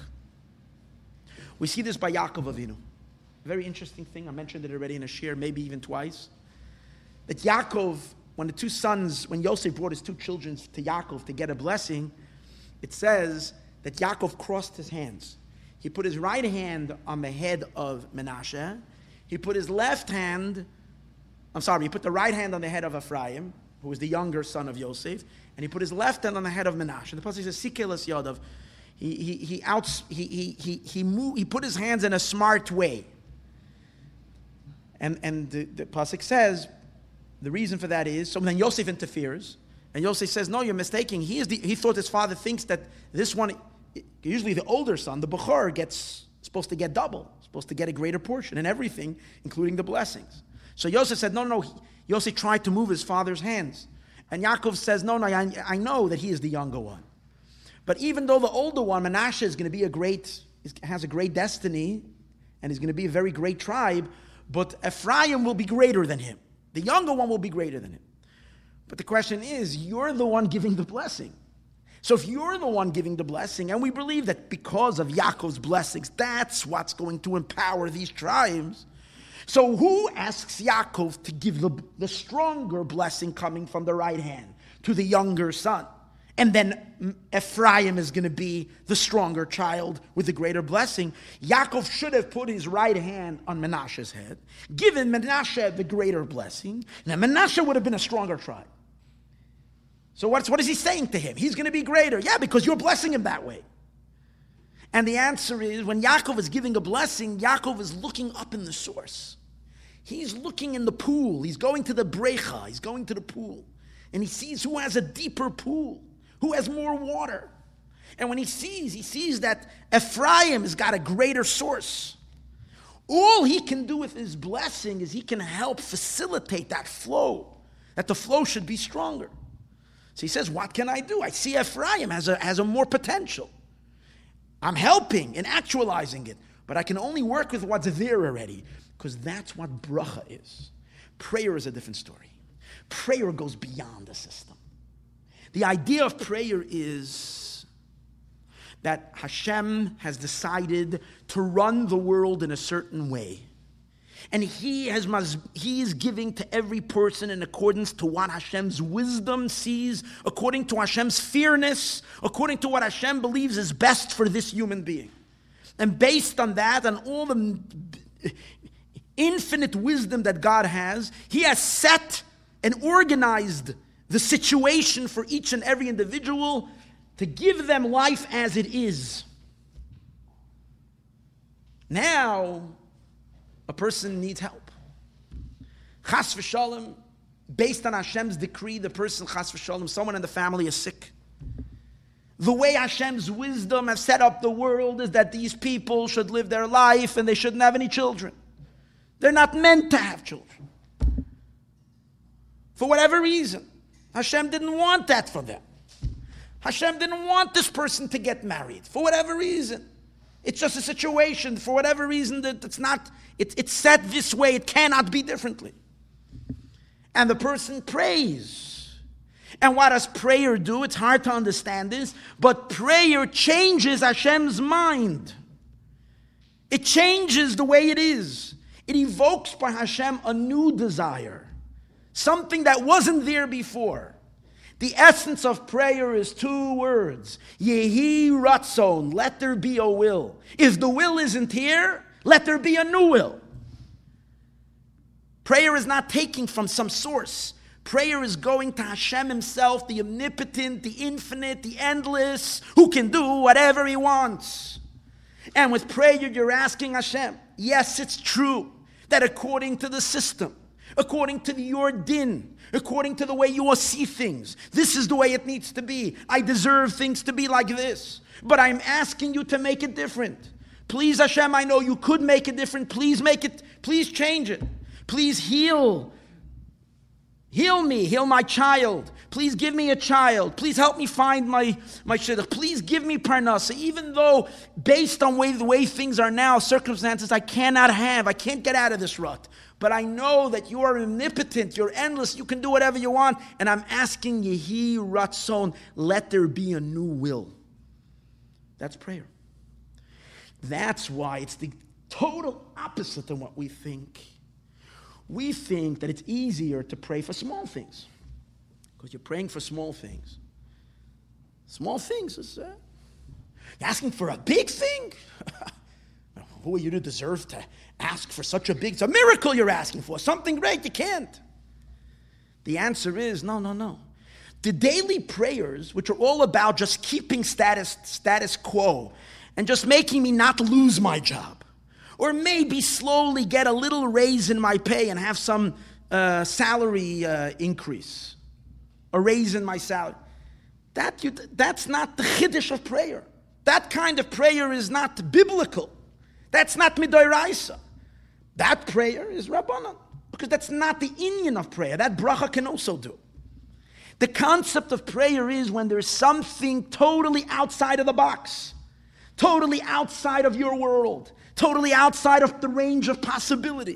We see this by Yaakov Avinu. Very interesting thing. I mentioned it already in a shir, maybe even twice. That Yaakov, when the two sons, when Yosef brought his two children to Yaakov to get a blessing, it says that Yaakov crossed his hands. He put his right hand on the head of Menashe. He put his left hand, I'm sorry, he put the right hand on the head of Ephraim, who was the younger son of Yosef, and he put his left hand on the head of Menashe. The pasuk says, "Sikelas Yadav." He he he outs he he he he moved, he put his hands in a smart way. And and the, the pasuk says, the reason for that is, so then Yosef interferes, and Yosef says, "No, you're mistaken. He is the, he thought his father thinks that this one, usually the older son, the Bechor, gets supposed to get double, supposed to get a greater portion and everything, including the blessings." So Yosef said, "No, no." He, Yosef tried to move his father's hands, and Yaakov says, "No, no. I, I know that he is the younger one, but even though the older one, Menashe, is going to be a great, has a great destiny, and is going to be a very great tribe, but Ephraim will be greater than him. The younger one will be greater than him." But the question is, you're the one giving the blessing. So if you're the one giving the blessing, and we believe that because of Yaakov's blessings, that's what's going to empower these tribes. So who asks Yaakov to give the, the stronger blessing coming from the right hand to the younger son? And then Ephraim is going to be the stronger child with the greater blessing. Yaakov should have put his right hand on Menashe's head, given Menashe the greater blessing. Now Menashe would have been a stronger tribe. So what's, what is he saying to him? He's going to be greater. Yeah, because you're blessing him that way. And the answer is, when Yaakov is giving a blessing, Yaakov is looking up in the source. He's looking in the pool. He's going to the brecha. He's going to the pool. And he sees who has a deeper pool, who has more water. And when he sees, he sees that Ephraim has got a greater source. All he can do with his blessing is he can help facilitate that flow, that the flow should be stronger. So he says, what can I do? I see Ephraim has a, has a more potential. I'm helping and actualizing it, but I can only work with what's there already, because that's what bracha is. Prayer is a different story. Prayer goes beyond the system. The idea of prayer is that Hashem has decided to run the world in a certain way. And he has he is giving to every person in accordance to what Hashem's wisdom sees, according to Hashem's fairness, according to what Hashem believes is best for this human being. And based on that, and all the infinite wisdom that God has, he has set and organized the situation for each and every individual to give them life as it is. Now, a person needs help. Chas v'shalom, based on Hashem's decree, the person, chas v'shalom, someone in the family is sick. The way Hashem's wisdom has set up the world is that these people should live their life and they shouldn't have any children. They're not meant to have children. For whatever reason, Hashem didn't want that for them. Hashem didn't want this person to get married for whatever reason. It's just a situation for whatever reason that it's not, it, it's set this way, it cannot be differently. And the person prays. And what does prayer do? It's hard to understand this, but prayer changes Hashem's mind. It changes the way it is. It evokes by Hashem a new desire, something that wasn't there before. The essence of prayer is two words. Yehi ratzon, let there be a will. If the will isn't here, let there be a new will. Prayer is not taking from some source. Prayer is going to Hashem himself, the omnipotent, the infinite, the endless, who can do whatever he wants. And with prayer, you're asking Hashem, yes, it's true that according to the system, according to the, your din, according to the way you see things, this is the way it needs to be. I deserve things to be like this. But I'm asking you to make it different. Please, Hashem, I know you could make it different. Please make it, please change it. Please heal. Heal me, heal my child. Please give me a child. Please help me find my, my shidduch. Please give me parnasa. Even though, based on way, the way things are now, circumstances I cannot have, I can't get out of this rut. But I know that you are omnipotent, you're endless, you can do whatever you want. And I'm asking Yehi Ratzon, let there be a new will. That's prayer. That's why it's the total opposite of what we think. We think that it's easier to pray for small things. Because you're praying for small things. Small things is, uh, you're asking for a big thing? Who are you to deserve to ask for such a big, it's a miracle you're asking for, something great, you can't. The answer is, no, no, no. The daily prayers, which are all about just keeping status, status quo, and just making me not lose my job, or maybe slowly get a little raise in my pay and have some uh, salary uh, increase, a raise in my salary. That you, that's not the chiddush of prayer. That kind of prayer is not biblical. That's not midoraisa. That prayer is rabbanan, because that's not the inyan of prayer. That bracha can also do. The concept of prayer is when there's something totally outside of the box, totally outside of your world, totally outside of the range of possibility.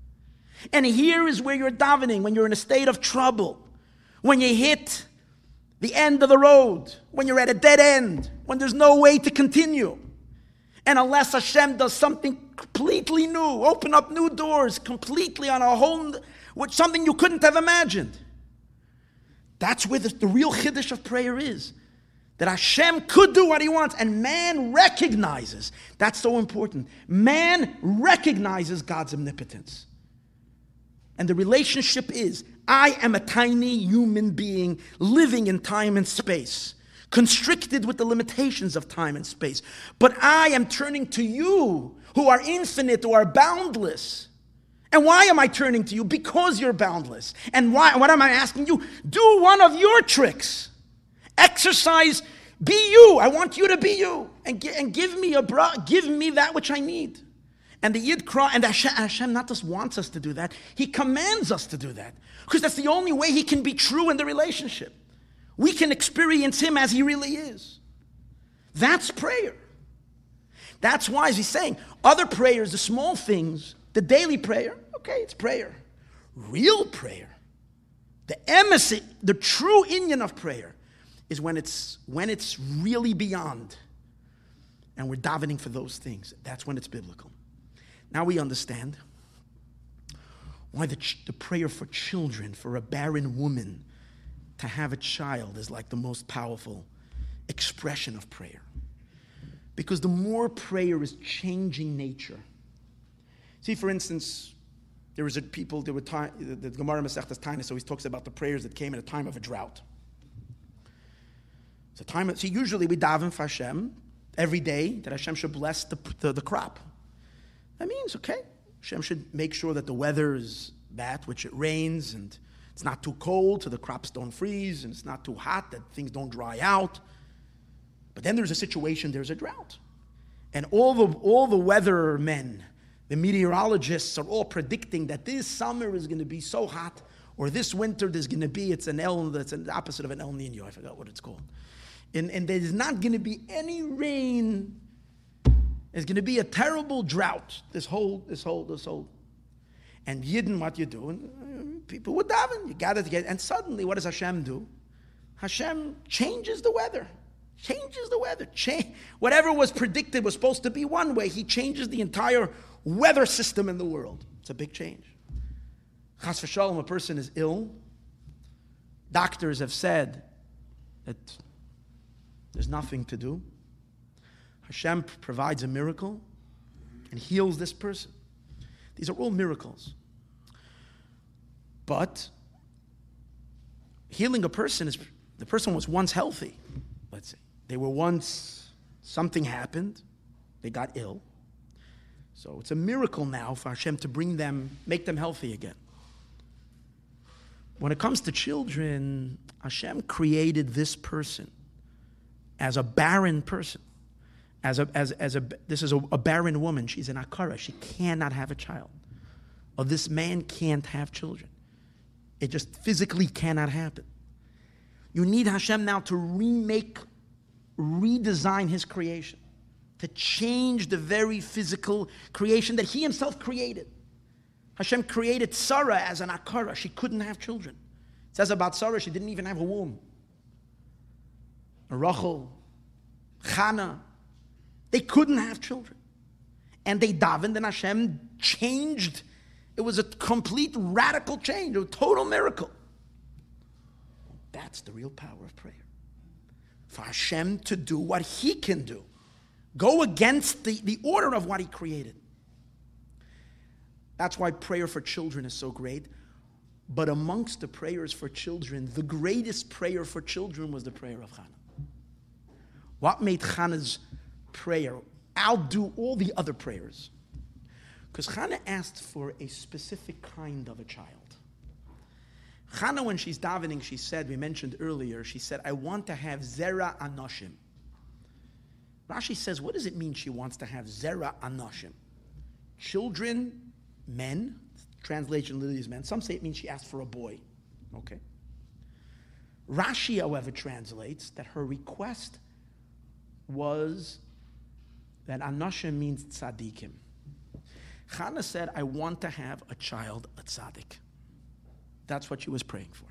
And here is where you're davening, when you're in a state of trouble, when you hit the end of the road, when you're at a dead end, when there's no way to continue. And unless Hashem does something completely new, open up new doors completely on a whole, which something you couldn't have imagined. That's where the, the real chiddush of prayer is. That Hashem could do what he wants, and man recognizes. That's so important. Man recognizes God's omnipotence. And the relationship is, I am a tiny human being living in time and space, constricted with the limitations of time and space. But I am turning to you, who are infinite, who are boundless. And why am I turning to you? Because you're boundless. And why? What am I asking you? Do one of your tricks. Exercise, be you. I want you to be you. And, gi- and give me a bra, give me that which I need. And the Yid cry, and Hashem, Hashem not just wants us to do that, he commands us to do that. Because that's the only way he can be true in the relationship. We can experience him as he really is. That's prayer. That's why, as he's saying, other prayers, the small things, the daily prayer, okay, it's prayer. Real prayer, the emissary, the true inyan of prayer, is when it's when it's really beyond, and we're davening for those things. That's when it's biblical. Now we understand why the, ch- the prayer for children, for a barren woman to have a child, is like the most powerful expression of prayer. Because the more prayer is changing nature. See, for instance, there was a people, there were time, the, the Gemara Masechtas Taanis always talks about the prayers that came at a time of a drought. It's a time of, see, usually we daven for Hashem every day that Hashem should bless the, the, the crop. That means, okay, Hashem should make sure that the weather is bad, which it rains, and it's not too cold so the crops don't freeze, and it's not too hot that things don't dry out. But then there's a situation, there's a drought. And all the all the weather men, the meteorologists are all predicting that this summer is going to be so hot, or this winter there's going to be, it's an El, it's the opposite of an El Nino, I forgot what it's called. And, and there's not going to be any rain. There's going to be a terrible drought. This whole, this whole, this whole. And Yidden, what you do? And people would daven. You gather together. And suddenly, what does Hashem do? Hashem changes the weather. Changes the weather. Change, whatever was predicted was supposed to be one way. He changes the entire weather system in the world. It's a big change. Chas v'shalom, a person is ill. Doctors have said that there's nothing to do. Hashem provides a miracle and heals this person. These are all miracles. But healing a person is, the person was once healthy, let's say. They were once, something happened, they got ill. So it's a miracle now for Hashem to bring them, make them healthy again. When it comes to children, Hashem created this person as a barren person. As a, as, as a, this is a, a barren woman. She's an akara. She cannot have a child. Or this man can't have children. It just physically cannot happen. You need Hashem now to remake, redesign his creation. To change the very physical creation that he himself created. Hashem created Sarah as an akara. She couldn't have children. It says about Sarah, she didn't even have a womb. Rachel, Chana, they couldn't have children. And they davened and Hashem changed. It was a complete radical change, a total miracle. That's the real power of prayer. For Hashem to do what he can do. Go against the, the order of what he created. That's why prayer for children is so great. But amongst the prayers for children, the greatest prayer for children was the prayer of Chana. What made Chana's prayer outdo all the other prayers? Because Chana asked for a specific kind of a child. Chana, when she's davening, she said, we mentioned earlier, she said, I want to have Zera Anoshim. Rashi says, what does it mean she wants to have Zera Anoshim? Children, men, translation literally is men. Some say it means she asked for a boy. Okay. Rashi, however, translates that her request was that Anoshim means tzaddikim. Chana said, I want to have a child, a tzaddik. That's what she was praying for.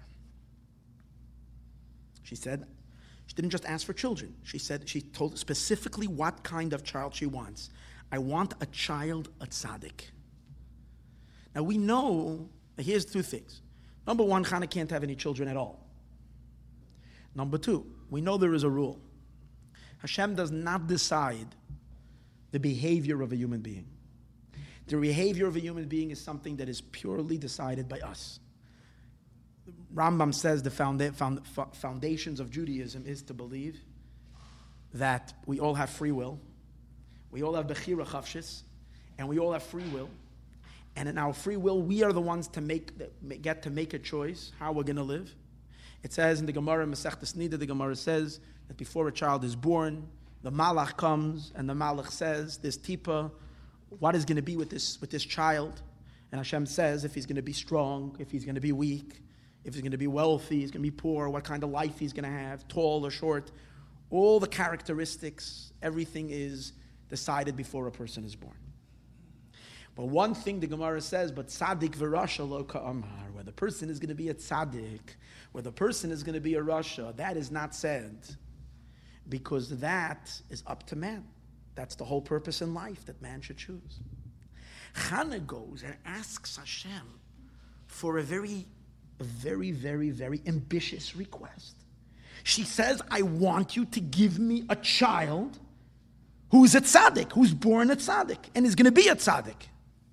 She said, she didn't just ask for children. She said, she told specifically what kind of child she wants. I want a child, a tzaddik. Now we know, here's two things. Number one, Chana can't have any children at all. Number two, we know there is a rule. Hashem does not decide the behavior of a human being. The behavior of a human being is something that is purely decided by us. Rambam says the founda- found- foundations of Judaism is to believe that we all have free will, we all have bechira chavshis, and we all have free will. And in our free will, we are the ones to make get to make a choice how we're going to live. It says in the Gemara, Masechtas Nida, the Gemara says that before a child is born, the malach comes and the malach says, "This tipa, what is going to be with this with this child?" And Hashem says if he's going to be strong, if he's going to be weak, if he's going to be wealthy, he's going to be poor, what kind of life he's going to have, tall or short. All the characteristics, everything is decided before a person is born. But one thing the Gemara says, but tzaddik v'rasha lo ka'amar, where the person is going to be a tzaddik, where the person is going to be a rasha, that is not said, because that is up to man. That's the whole purpose in life, that man should choose. Chana goes and asks Hashem for a very, a very, very, very ambitious request. She says, I want you to give me a child who's a tzaddik, who's born a tzaddik, and is going to be a tzaddik.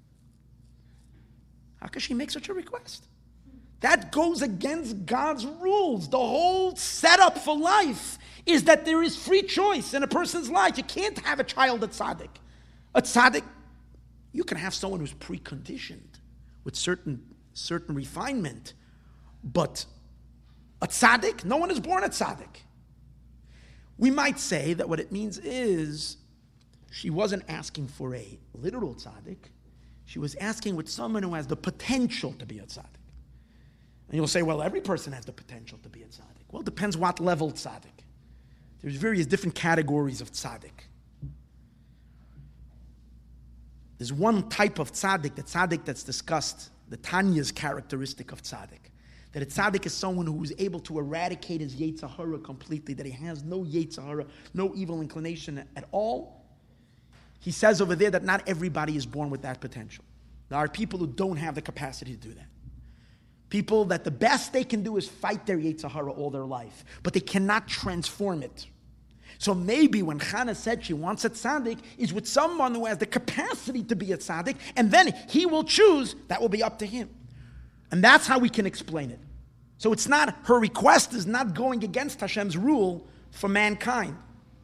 How can she make such a request? That goes against God's rules. The whole setup for life is that there is free choice in a person's life. You can't have a child at tzaddik. A tzaddik, you can have someone who's preconditioned with certain, certain refinement. But a tzaddik, no one is born a tzaddik. We might say that what it means is she wasn't asking for a literal tzaddik. She was asking with someone who has the potential to be a tzaddik. And you'll say, well, every person has the potential to be a tzaddik. Well, it depends what level tzaddik. There's various different categories of tzaddik. There's one type of tzaddik, the tzaddik that's discussed, the Tanya's characteristic of tzaddik. That a tzaddik is someone who is able to eradicate his Yetzer Hara completely, that he has no Yetzer Hara, no evil inclination at all. He says over there that not everybody is born with that potential. There are people who don't have the capacity to do that. People that the best they can do is fight their Yetzer Hara all their life, but they cannot transform it. So maybe when Chana said she wants a tzaddik, is with someone who has the capacity to be a tzaddik, and then he will choose, that will be up to him. And that's how we can explain it. So it's not, her request is not going against Hashem's rule for mankind.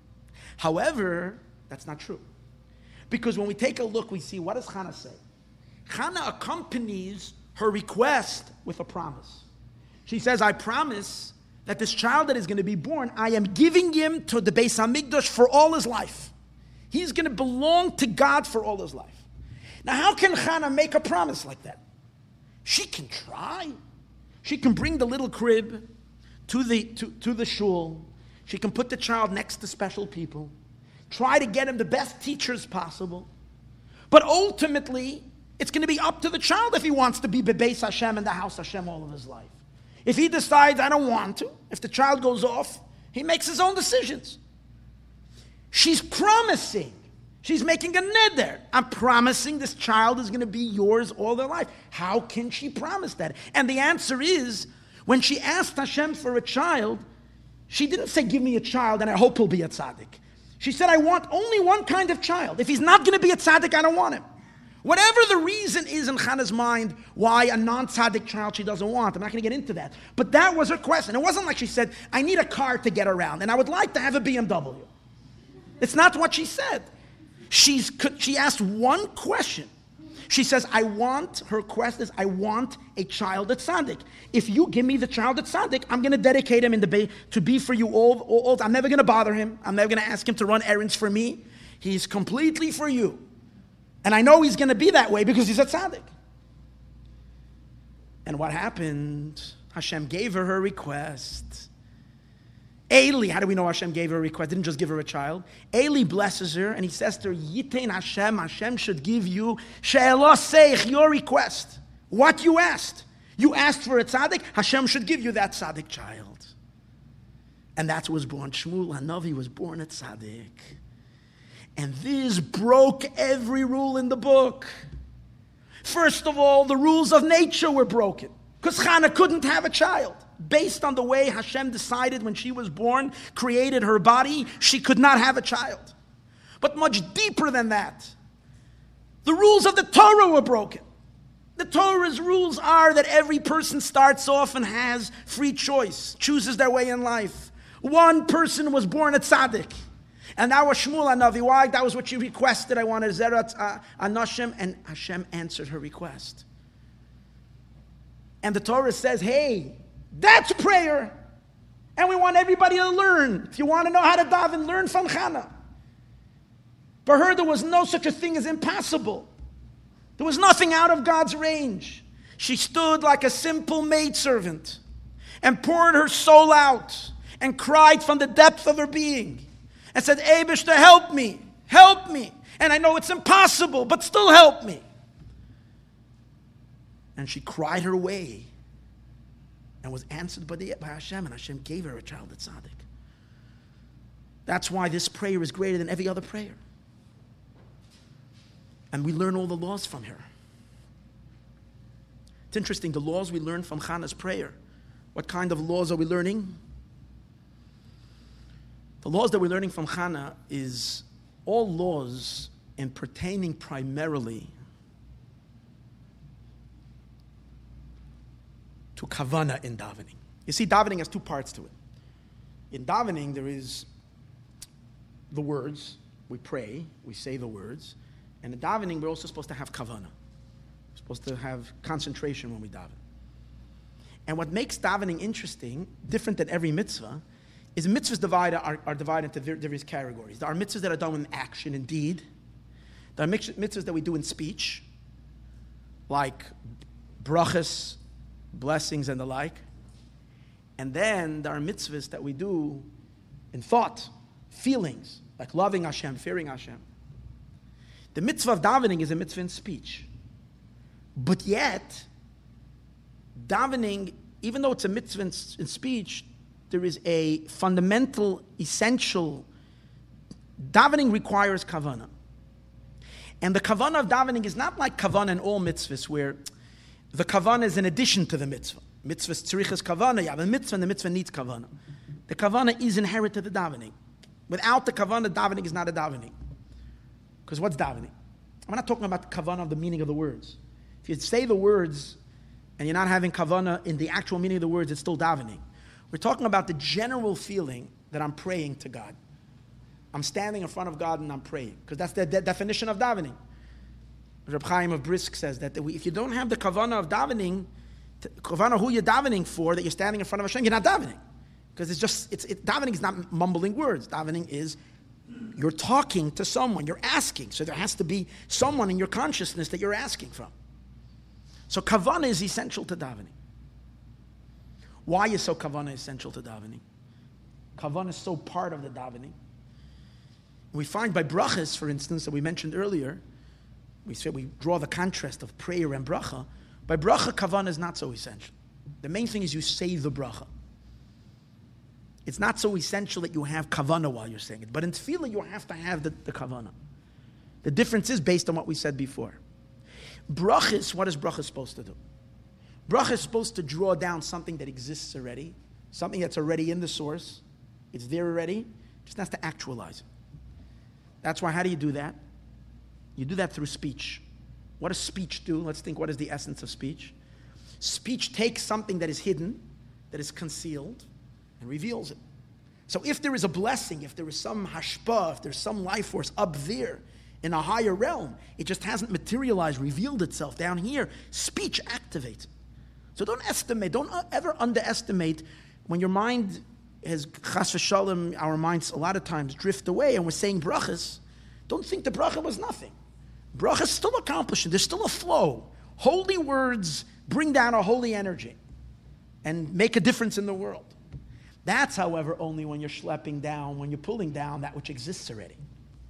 However, that's not true. Because when we take a look, we see, what does Chana say? Chana accompanies her request with a promise. She says, I promise that this child that is going to be born, I am giving him to the Beis HaMikdash for all his life. He's going to belong to God for all his life. Now, how can Chana make a promise like that? She can try. She can bring the little crib to the, to, to the shul. She can put the child next to special people. Try to get him the best teachers possible. But ultimately, it's going to be up to the child if he wants to be Bebeis Hashem in the house Hashem all of his life. If he decides, I don't want to, if the child goes off, he makes his own decisions. She's promising. She's making a neder. I'm promising this child is going to be yours all their life. How can she promise that? And the answer is, when she asked Hashem for a child, she didn't say, give me a child and I hope he'll be a tzaddik. She said, I want only one kind of child. If he's not going to be a tzaddik, I don't want him. Whatever the reason is in Chana's mind why a non-tzaddik child she doesn't want, I'm not going to get into that. But that was her question. It wasn't like she said, I need a car to get around, and I would like to have a B M W. It's not what she said. She's, she asked one question. She says, I want, her request is, I want a child at tzaddik. If you give me the child at tzaddik, I'm going to dedicate him in the bay to be for you all, all, all. I'm never going to bother him. I'm never going to ask him to run errands for me. He's completely for you. And I know he's going to be that way because he's a tzaddik. And what happened? Hashem gave her her request. Eli, how do we know Hashem gave her a request? Didn't just give her a child. Eli blesses her and he says to her, Yitein Hashem, Hashem should give you she'elah seich, your request. What you asked. You asked for a tzaddik, Hashem should give you that tzaddik child. And that's who was born. Shmuel Hanavi was born a tzaddik. And this broke every rule in the book. First of all, the rules of nature were broken. Because Chana couldn't have a child. Based on the way Hashem decided when she was born, created her body, she could not have a child. But much deeper than that, the rules of the Torah were broken. The Torah's rules are that every person starts off and has free choice, chooses their way in life. One person was born a tzaddik. And that was Shmuel Hanavi. Why? That was what she requested. I wanted Zerat uh, Anashim. And Hashem answered her request. And the Torah says, hey, that's prayer. And we want everybody to learn. If you want to know how to daven, learn from Chana. For her, there was no such a thing as impossible. There was nothing out of God's range. She stood like a simple maidservant and poured her soul out and cried from the depth of her being. And said, Eibishter, help me, help me. And I know it's impossible, but still help me. And she cried her way and was answered by, the, by Hashem, and Hashem gave her a child at tzaddik. That's why this prayer is greater than every other prayer. And we learn all the laws from her. It's interesting, the laws we learn from Chana's prayer. What kind of laws are we learning? The laws that we're learning from Chana is all laws in pertaining primarily to kavana in davening. You see, davening has two parts to it. In davening, there is the words. We pray, we say the words. And in davening, we're also supposed to have kavana. We're supposed to have concentration when we daven. And what makes davening interesting, different than every mitzvah, is mitzvahs divided, are, are divided into various categories. There are mitzvahs that are done in action, in deed. There are mitzvahs that we do in speech, like brachas, blessings, and the like. And then there are mitzvahs that we do in thought, feelings, like loving Hashem, fearing Hashem. The mitzvah of davening is a mitzvah in speech. But yet, davening, even though it's a mitzvah in, in speech, there is a fundamental, essential, davening requires kavanah. And the kavanah of davening is not like kavanah in all mitzvahs, where the kavanah is in addition to the mitzvah. Mitzvah tzrichas kavanah, you have a mitzvah and the mitzvah needs kavanah. The kavanah is inherent to the davening. Without the kavanah, davening is not a davening. Because what's davening? I'm not talking about the kavanah of the meaning of the words. If you say the words and you're not having kavanah in the actual meaning of the words, it's still davening. We're talking about the general feeling that I'm praying to God. I'm standing in front of God and I'm praying, because that's the de- definition of davening. Reb Chaim of Brisk says that if you don't have the kavanah of davening, kavanah who you're davening for, that you're standing in front of Hashem, you're not davening. Because it's just, it's, it, davening is not mumbling words. Davening is, you're talking to someone, you're asking. So there has to be someone in your consciousness that you're asking from. So kavanah is essential to davening. Why is so kavanah essential to davening? Kavanah is so part of the davening. We find by brachas, for instance, that we mentioned earlier, we said we draw the contrast of prayer and bracha. By bracha, kavanah is not so essential. The main thing is you say the bracha. It's not so essential that you have kavanah while you're saying it. But in tefillah, you have to have the, the kavanah. The difference is based on what we said before. Brachas, what is bracha supposed to do? Bracha is supposed to draw down something that exists already, something that's already in the source. It's there already. It just has to actualize it. That's why, how do you do that? You do that through speech. What does speech do? Let's think, what is the essence of speech? Speech takes something that is hidden, that is concealed, and reveals it. So if there is a blessing, if there is some hashpah, if there's some life force up there in a higher realm, it just hasn't materialized, revealed itself down here, speech activates it. So don't estimate, don't ever underestimate when your mind has, chas v'shalom, our minds a lot of times drift away and we're saying brachas. Don't think the bracha was nothing. Bracha is still accomplishing, there's still a flow. Holy words bring down a holy energy and make a difference in the world. That's, however, only when you're schlepping down, when you're pulling down that which exists already.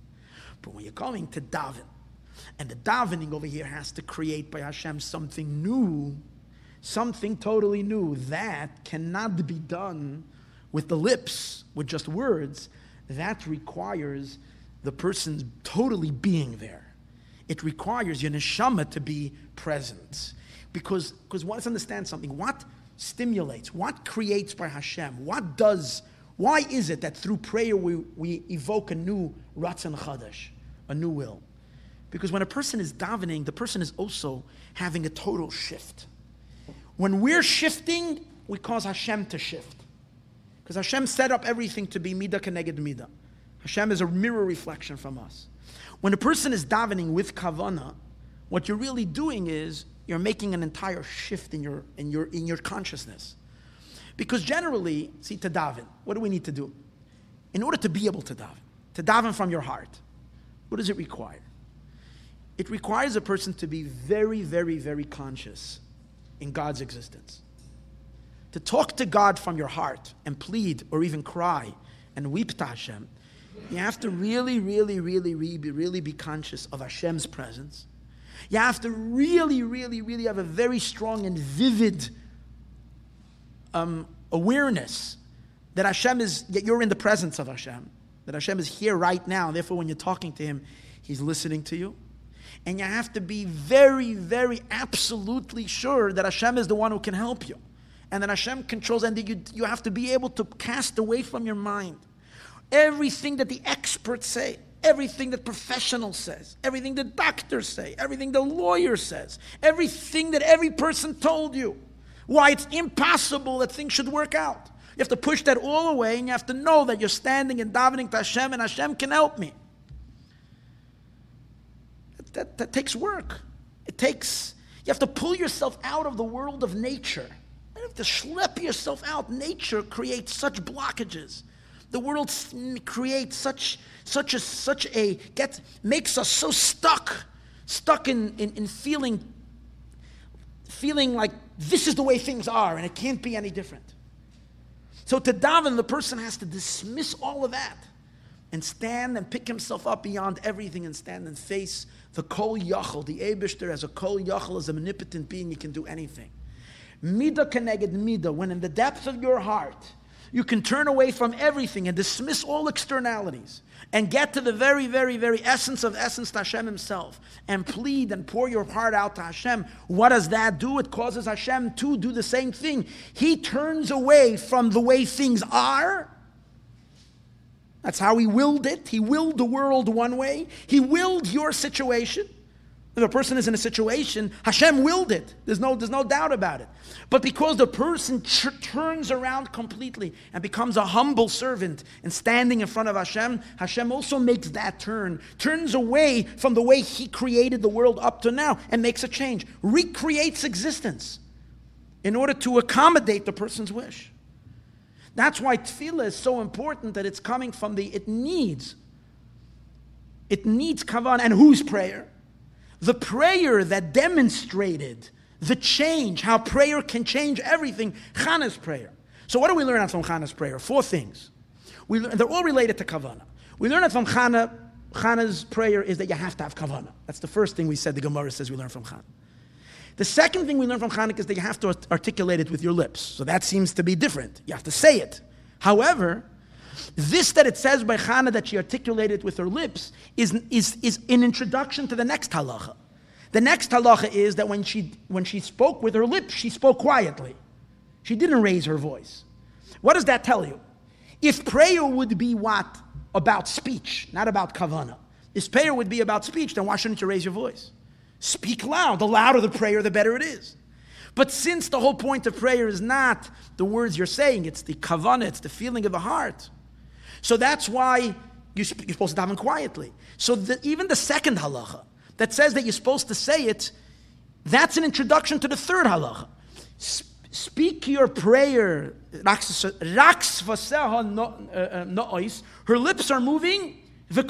But when you're coming to daven, and the davening over here has to create by Hashem something new, something totally new, that cannot be done with the lips, with just words. That requires the person's totally being there. It requires your neshama to be present. Because, because let's understand something. What stimulates, what creates by Hashem, what does, why is it that through prayer we, we evoke a new ratzon chadash, a new will? Because when a person is davening, the person is also having a total shift. When we're shifting, we cause Hashem to shift. Because Hashem set up everything to be midah keneged midah. Hashem is a mirror reflection from us. When a person is davening with kavanah, what you're really doing is you're making an entire shift in your in your in your consciousness. Because generally, see, to daven, what do we need to do? In order to be able to daven, to daven from your heart, what does it require? It requires a person to be very, very, very conscious in God's existence. To talk to God from your heart and plead or even cry and weep to Hashem, you have to really, really, really, really, really be conscious of Hashem's presence. You have to really, really, really have a very strong and vivid um, awareness that Hashem is, that you're in the presence of Hashem, that Hashem is here right now. Therefore, when you're talking to Him, He's listening to you. And you have to be very, very absolutely sure that Hashem is the one who can help you. And that Hashem controls, and that you, you have to be able to cast away from your mind everything that the experts say, everything that professionals says, everything that doctors say, everything the lawyer says, everything that every person told you, why it's impossible that things should work out. You have to push that all away, and you have to know that you're standing and davening to Hashem, and Hashem can help me. That, that, that takes work. It takes, you have to pull yourself out of the world of nature. You have to schlep yourself out. Nature creates such blockages. The world creates such such a such a gets makes us so stuck, stuck in, in, in feeling feeling like this is the way things are and it can't be any different. So to daven, the person has to dismiss all of that and stand and pick himself up beyond everything and stand and face the Kol Yachol, the Eibishter as a Kol Yachol, as a omnipotent being, you can do anything. Midah keneged midah, when in the depth of your heart, you can turn away from everything and dismiss all externalities and get to the very, very, very essence of essence to Hashem himself and plead and pour your heart out to Hashem. What does that do? It causes Hashem to do the same thing. He turns away from the way things are. That's how he willed it. He willed the world one way. He willed your situation. If a person is in a situation, Hashem willed it. There's no, there's no doubt about it. But because the person ch- turns around completely and becomes a humble servant and standing in front of Hashem, Hashem also makes that turn, turns away from the way he created the world up to now and makes a change, recreates existence in order to accommodate the person's wish. That's why tefillah is so important, that it's coming from the, it needs, it needs kavan. And whose prayer? The prayer that demonstrated the change, how prayer can change everything, Chana's prayer. So what do we learn out from Chana's prayer? Four things. We learn, they're all related to kavanah. We learn it from Chana. Chana's prayer is that you have to have kavanah. That's the first thing we said the Gemara says we learn from Chana. The second thing we learn from Chana is that you have to articulate it with your lips. So that seems to be different. You have to say it. However, this that it says by Chana that she articulated with her lips is, is, is an introduction to the next halacha. The next halacha is that when she, when she spoke with her lips, she spoke quietly. She didn't raise her voice. What does that tell you? If prayer would be what? About speech, not about kavanah. If prayer would be about speech, then why shouldn't you raise your voice? Speak loud. The louder the prayer, the better it is. But since the whole point of prayer is not the words you're saying, it's the kavanah, it's the feeling of the heart. So that's why you're supposed to daven quietly. So the, even the second halacha that says that you're supposed to say it, that's an introduction to the third halacha. Speak your prayer. Her lips are moving.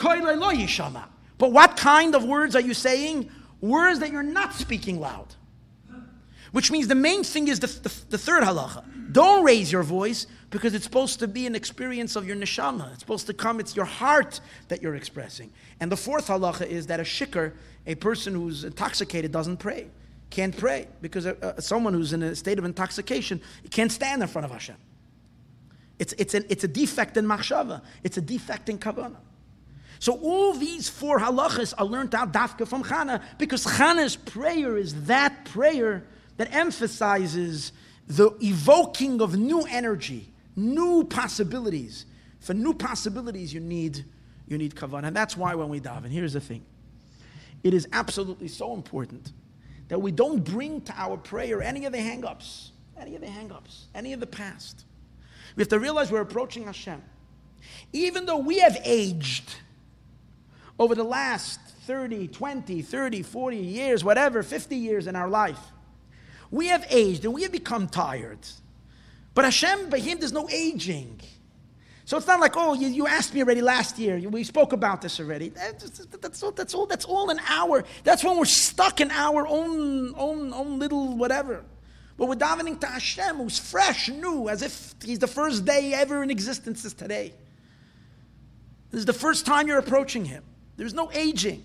But what kind of words are you saying? Words that you're not speaking loud. Which means the main thing is the, the, the third halacha. Don't raise your voice, because it's supposed to be an experience of your neshama. It's supposed to come, it's your heart that you're expressing. And the fourth halacha is that a shikar, a person who's intoxicated, doesn't pray. Can't pray, because a, a, someone who's in a state of intoxication, can't stand in front of Hashem. It's, it's, an, it's a defect in machshava. It's a defect in kavanah. So all these four halachas are learned out dafka from Chana, because Chana's prayer is that prayer that emphasizes the evoking of new energy, new possibilities. For new possibilities, you need you need kavanah. And that's why when we daven, here's the thing. It is absolutely so important that we don't bring to our prayer any of the hang-ups, any of the hang-ups, any of the past. We have to realize we're approaching Hashem. Even though we have aged over the last thirty, twenty, thirty, forty years, whatever, fifty years in our life, we have aged and we have become tired. But Hashem, by Him, there's no aging. So it's not like, oh, you, you asked me already last year. We spoke about this already. That's, that's, all, that's, all, that's all an hour. That's when we're stuck in our own, own, own little whatever. But we're davening to Hashem, who's fresh, new, as if He's the first day ever in existence is today. This is the first time you're approaching Him. There's no aging.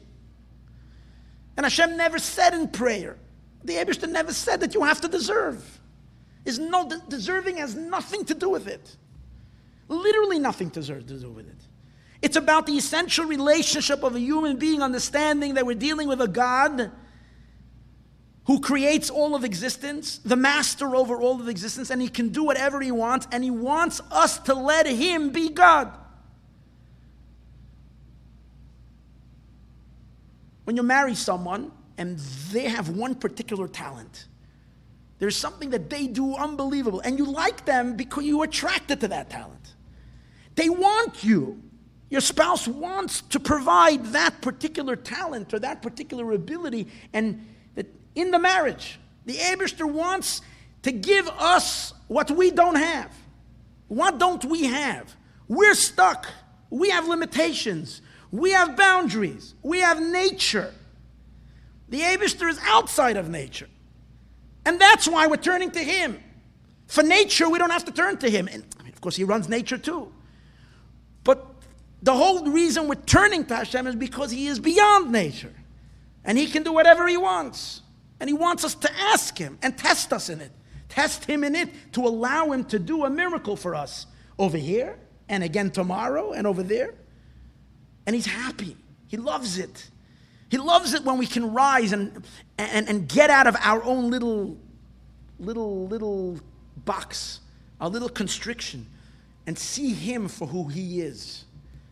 And Hashem never said in prayer, the Eibishter never said that you have to deserve. Is no deserving has nothing to do with it. Literally nothing to do with it. It's about the essential relationship of a human being understanding that we're dealing with a God who creates all of existence, the master over all of existence, and He can do whatever He wants, and He wants us to let Him be God. When you marry someone and they have one particular talent, there's something that they do unbelievable, and you like them because you're attracted to that talent. They want you. Your spouse wants to provide that particular talent or that particular ability, and that in the marriage, the Eibishter wants to give us what we don't have. What don't we have? We're stuck. We have limitations. We have boundaries. We have nature. The Eibishter is outside of nature. And that's why we're turning to Him. For nature, we don't have to turn to Him. And I mean, course, he runs nature too. But the whole reason we're turning to Hashem is because he is beyond nature. And he can do whatever he wants. And he wants us to ask him and test us in it. Test him in it to allow him to do a miracle for us over here and again tomorrow and over there. And he's happy. He loves it. He loves it when we can rise and, and, and get out of our own little, little, little box, our little constriction, and see him for who he is.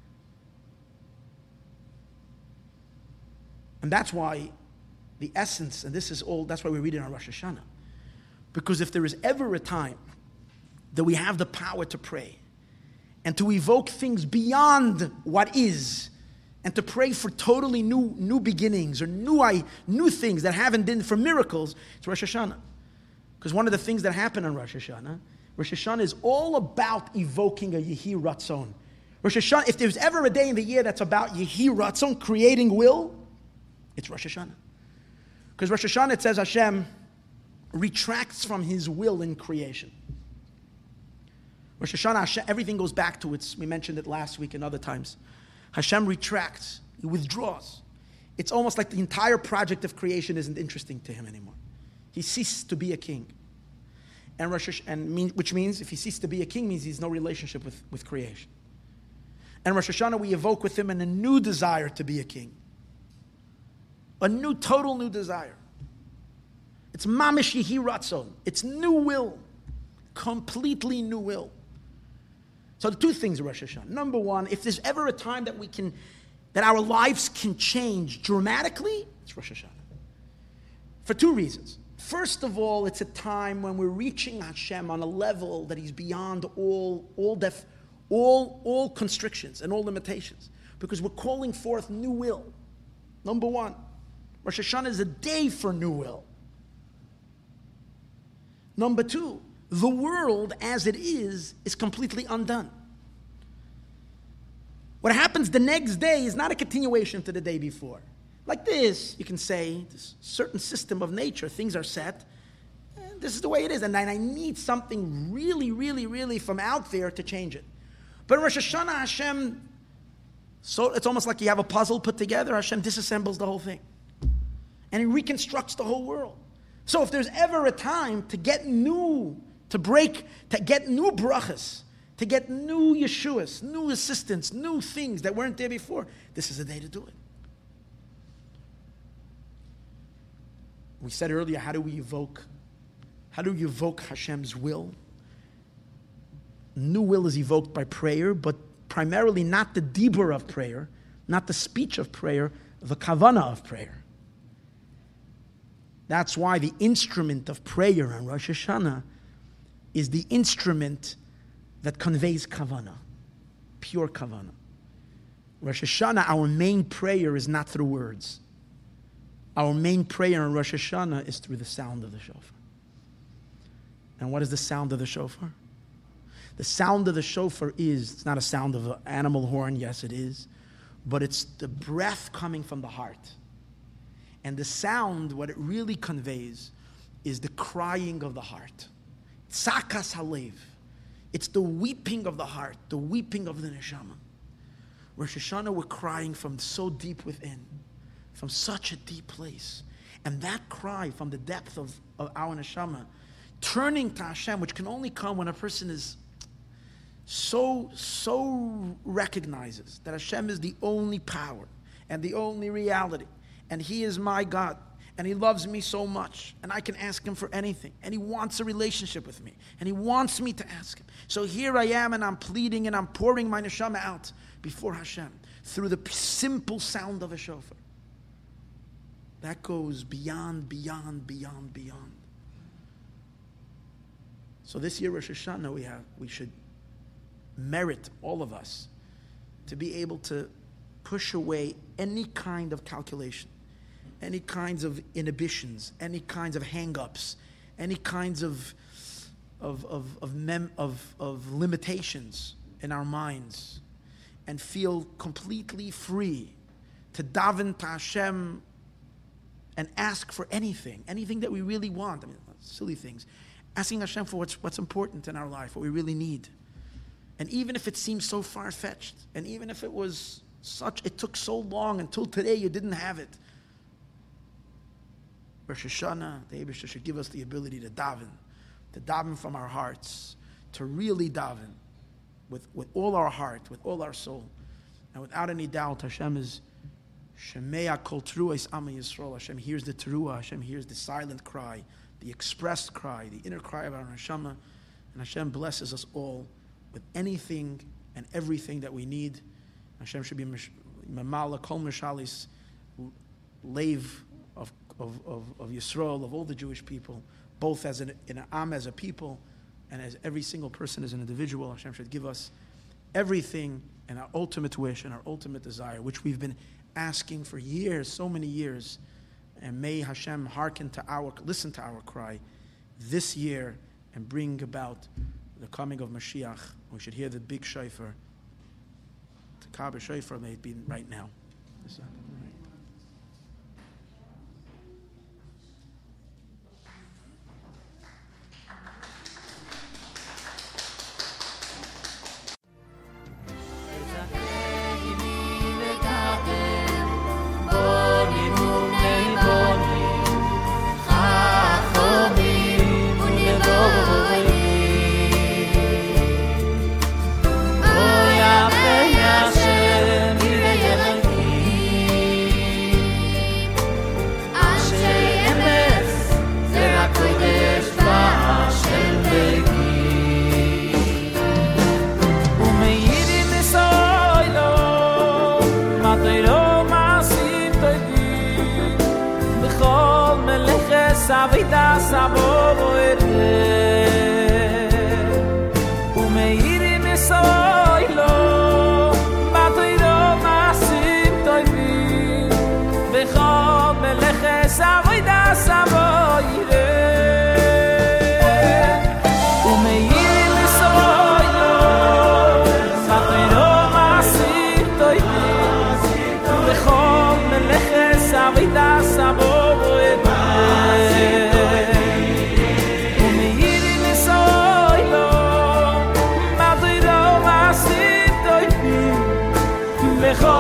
And that's why the essence, and this is all, that's why we read it on Rosh Hashanah. Because if there is ever a time that we have the power to pray and to evoke things beyond what is, and to pray for totally new new beginnings or new new things that haven't been for miracles, it's Rosh Hashanah. Because one of the things that happen on Rosh Hashanah, Rosh Hashanah is all about evoking a Yehi Ratzon. Rosh Hashanah, if there's ever a day in the year that's about Yehi Ratzon, creating will, it's Rosh Hashanah. Because Rosh Hashanah, it says Hashem retracts from his will in creation. Rosh Hashanah, Hashem, everything goes back to its, we mentioned it last week and other times. Hashem retracts, he withdraws. It's almost like the entire project of creation isn't interesting to him anymore. He ceased to be a king. And Rosh Hashanah, and mean, which means if he ceased to be a king, means he's no relationship with, with creation. And Rosh Hashanah, we evoke with him in a new desire to be a king. A new, total new desire. It's mamish yehi ratzon. It's new will. Completely new will. So the two things are Rosh Hashanah. Number one, if there's ever a time that we can, that our lives can change dramatically, it's Rosh Hashanah. For two reasons. First of all, it's a time when we're reaching Hashem on a level that he's beyond all, all, def, all, all constrictions and all limitations. Because we're calling forth new will. Number one, Rosh Hashanah is a day for new will. Number two, the world as it is, is completely undone. What happens the next day is not a continuation to the day before. Like this, you can say, this certain system of nature, things are set, and this is the way it is, and I need something really, really, really from out there to change it. But in Rosh Hashanah, Hashem, so it's almost like you have a puzzle put together, Hashem disassembles the whole thing. And he reconstructs the whole world. So if there's ever a time to get new, to break, to get new brachas, to get new Yeshuas, new assistance, new things that weren't there before, this is the day to do it. We said earlier, how do we evoke, how do you evoke Hashem's will? New will is evoked by prayer, but primarily not the dibur of prayer, not the speech of prayer, the kavanah of prayer. That's why the instrument of prayer on Rosh Hashanah is the instrument that conveys kavanah, pure kavanah. Rosh Hashanah, our main prayer is not through words. Our main prayer on Rosh Hashanah is through the sound of the shofar. And what is the sound of the shofar? The sound of the shofar is, it's not a sound of an animal horn, yes it is, but it's the breath coming from the heart. And the sound, what it really conveys, is the crying of the heart. Tzakas halev. It's the weeping of the heart, the weeping of the neshama. Rosh Hashanah, we're crying from so deep within, from such a deep place. And that cry from the depth of, of our neshama, turning to Hashem, which can only come when a person is so, so recognizes that Hashem is the only power and the only reality. And he is my God, and he loves me so much, and I can ask him for anything, and he wants a relationship with me, and he wants me to ask him. So here I am, and I'm pleading, and I'm pouring my neshama out before Hashem through the simple sound of a shofar. That goes beyond, beyond, beyond, beyond. So this year, Rosh Hashanah, we have, we should merit, all of us, to be able to push away any kind of calculation, any kinds of inhibitions, any kinds of hang-ups, any kinds of of of of, mem- of of limitations in our minds, and feel completely free to daven to Hashem and ask for anything, anything that we really want. I mean, silly things. Asking Hashem for what's what's important in our life, what we really need. And even if it seems so far-fetched, and even if it was such, it took so long until today you didn't have it, Rosh Hashanah, the Eibishter should give us the ability to daven, to daven from our hearts, to really daven with, with all our heart, with all our soul. And without any doubt, Hashem is Shemea Kol Teruas Am Yisrael. Hashem hears the teruah, Hashem hears the silent cry, the expressed cry, the inner cry of our neshama, and Hashem blesses us all with anything and everything that we need. Hashem should be Mamala Kol Mishalis Lev of of of of Yisrael, of all the Jewish people, both as an in an Am as a people, and as every single person as an individual. Hashem should give us everything and our ultimate wish and our ultimate desire, which we've been asking for years, so many years. And may Hashem hearken to our, listen to our cry this year and bring about the coming of Mashiach. We should hear the big shofar. The Kaaba shofar may be right now. Savita sabor umeiri misoilo batoiro masim toivim bechol melech savita sabor umeiri misoilo batoiro masim toivim bechol melech savita sabor Mejor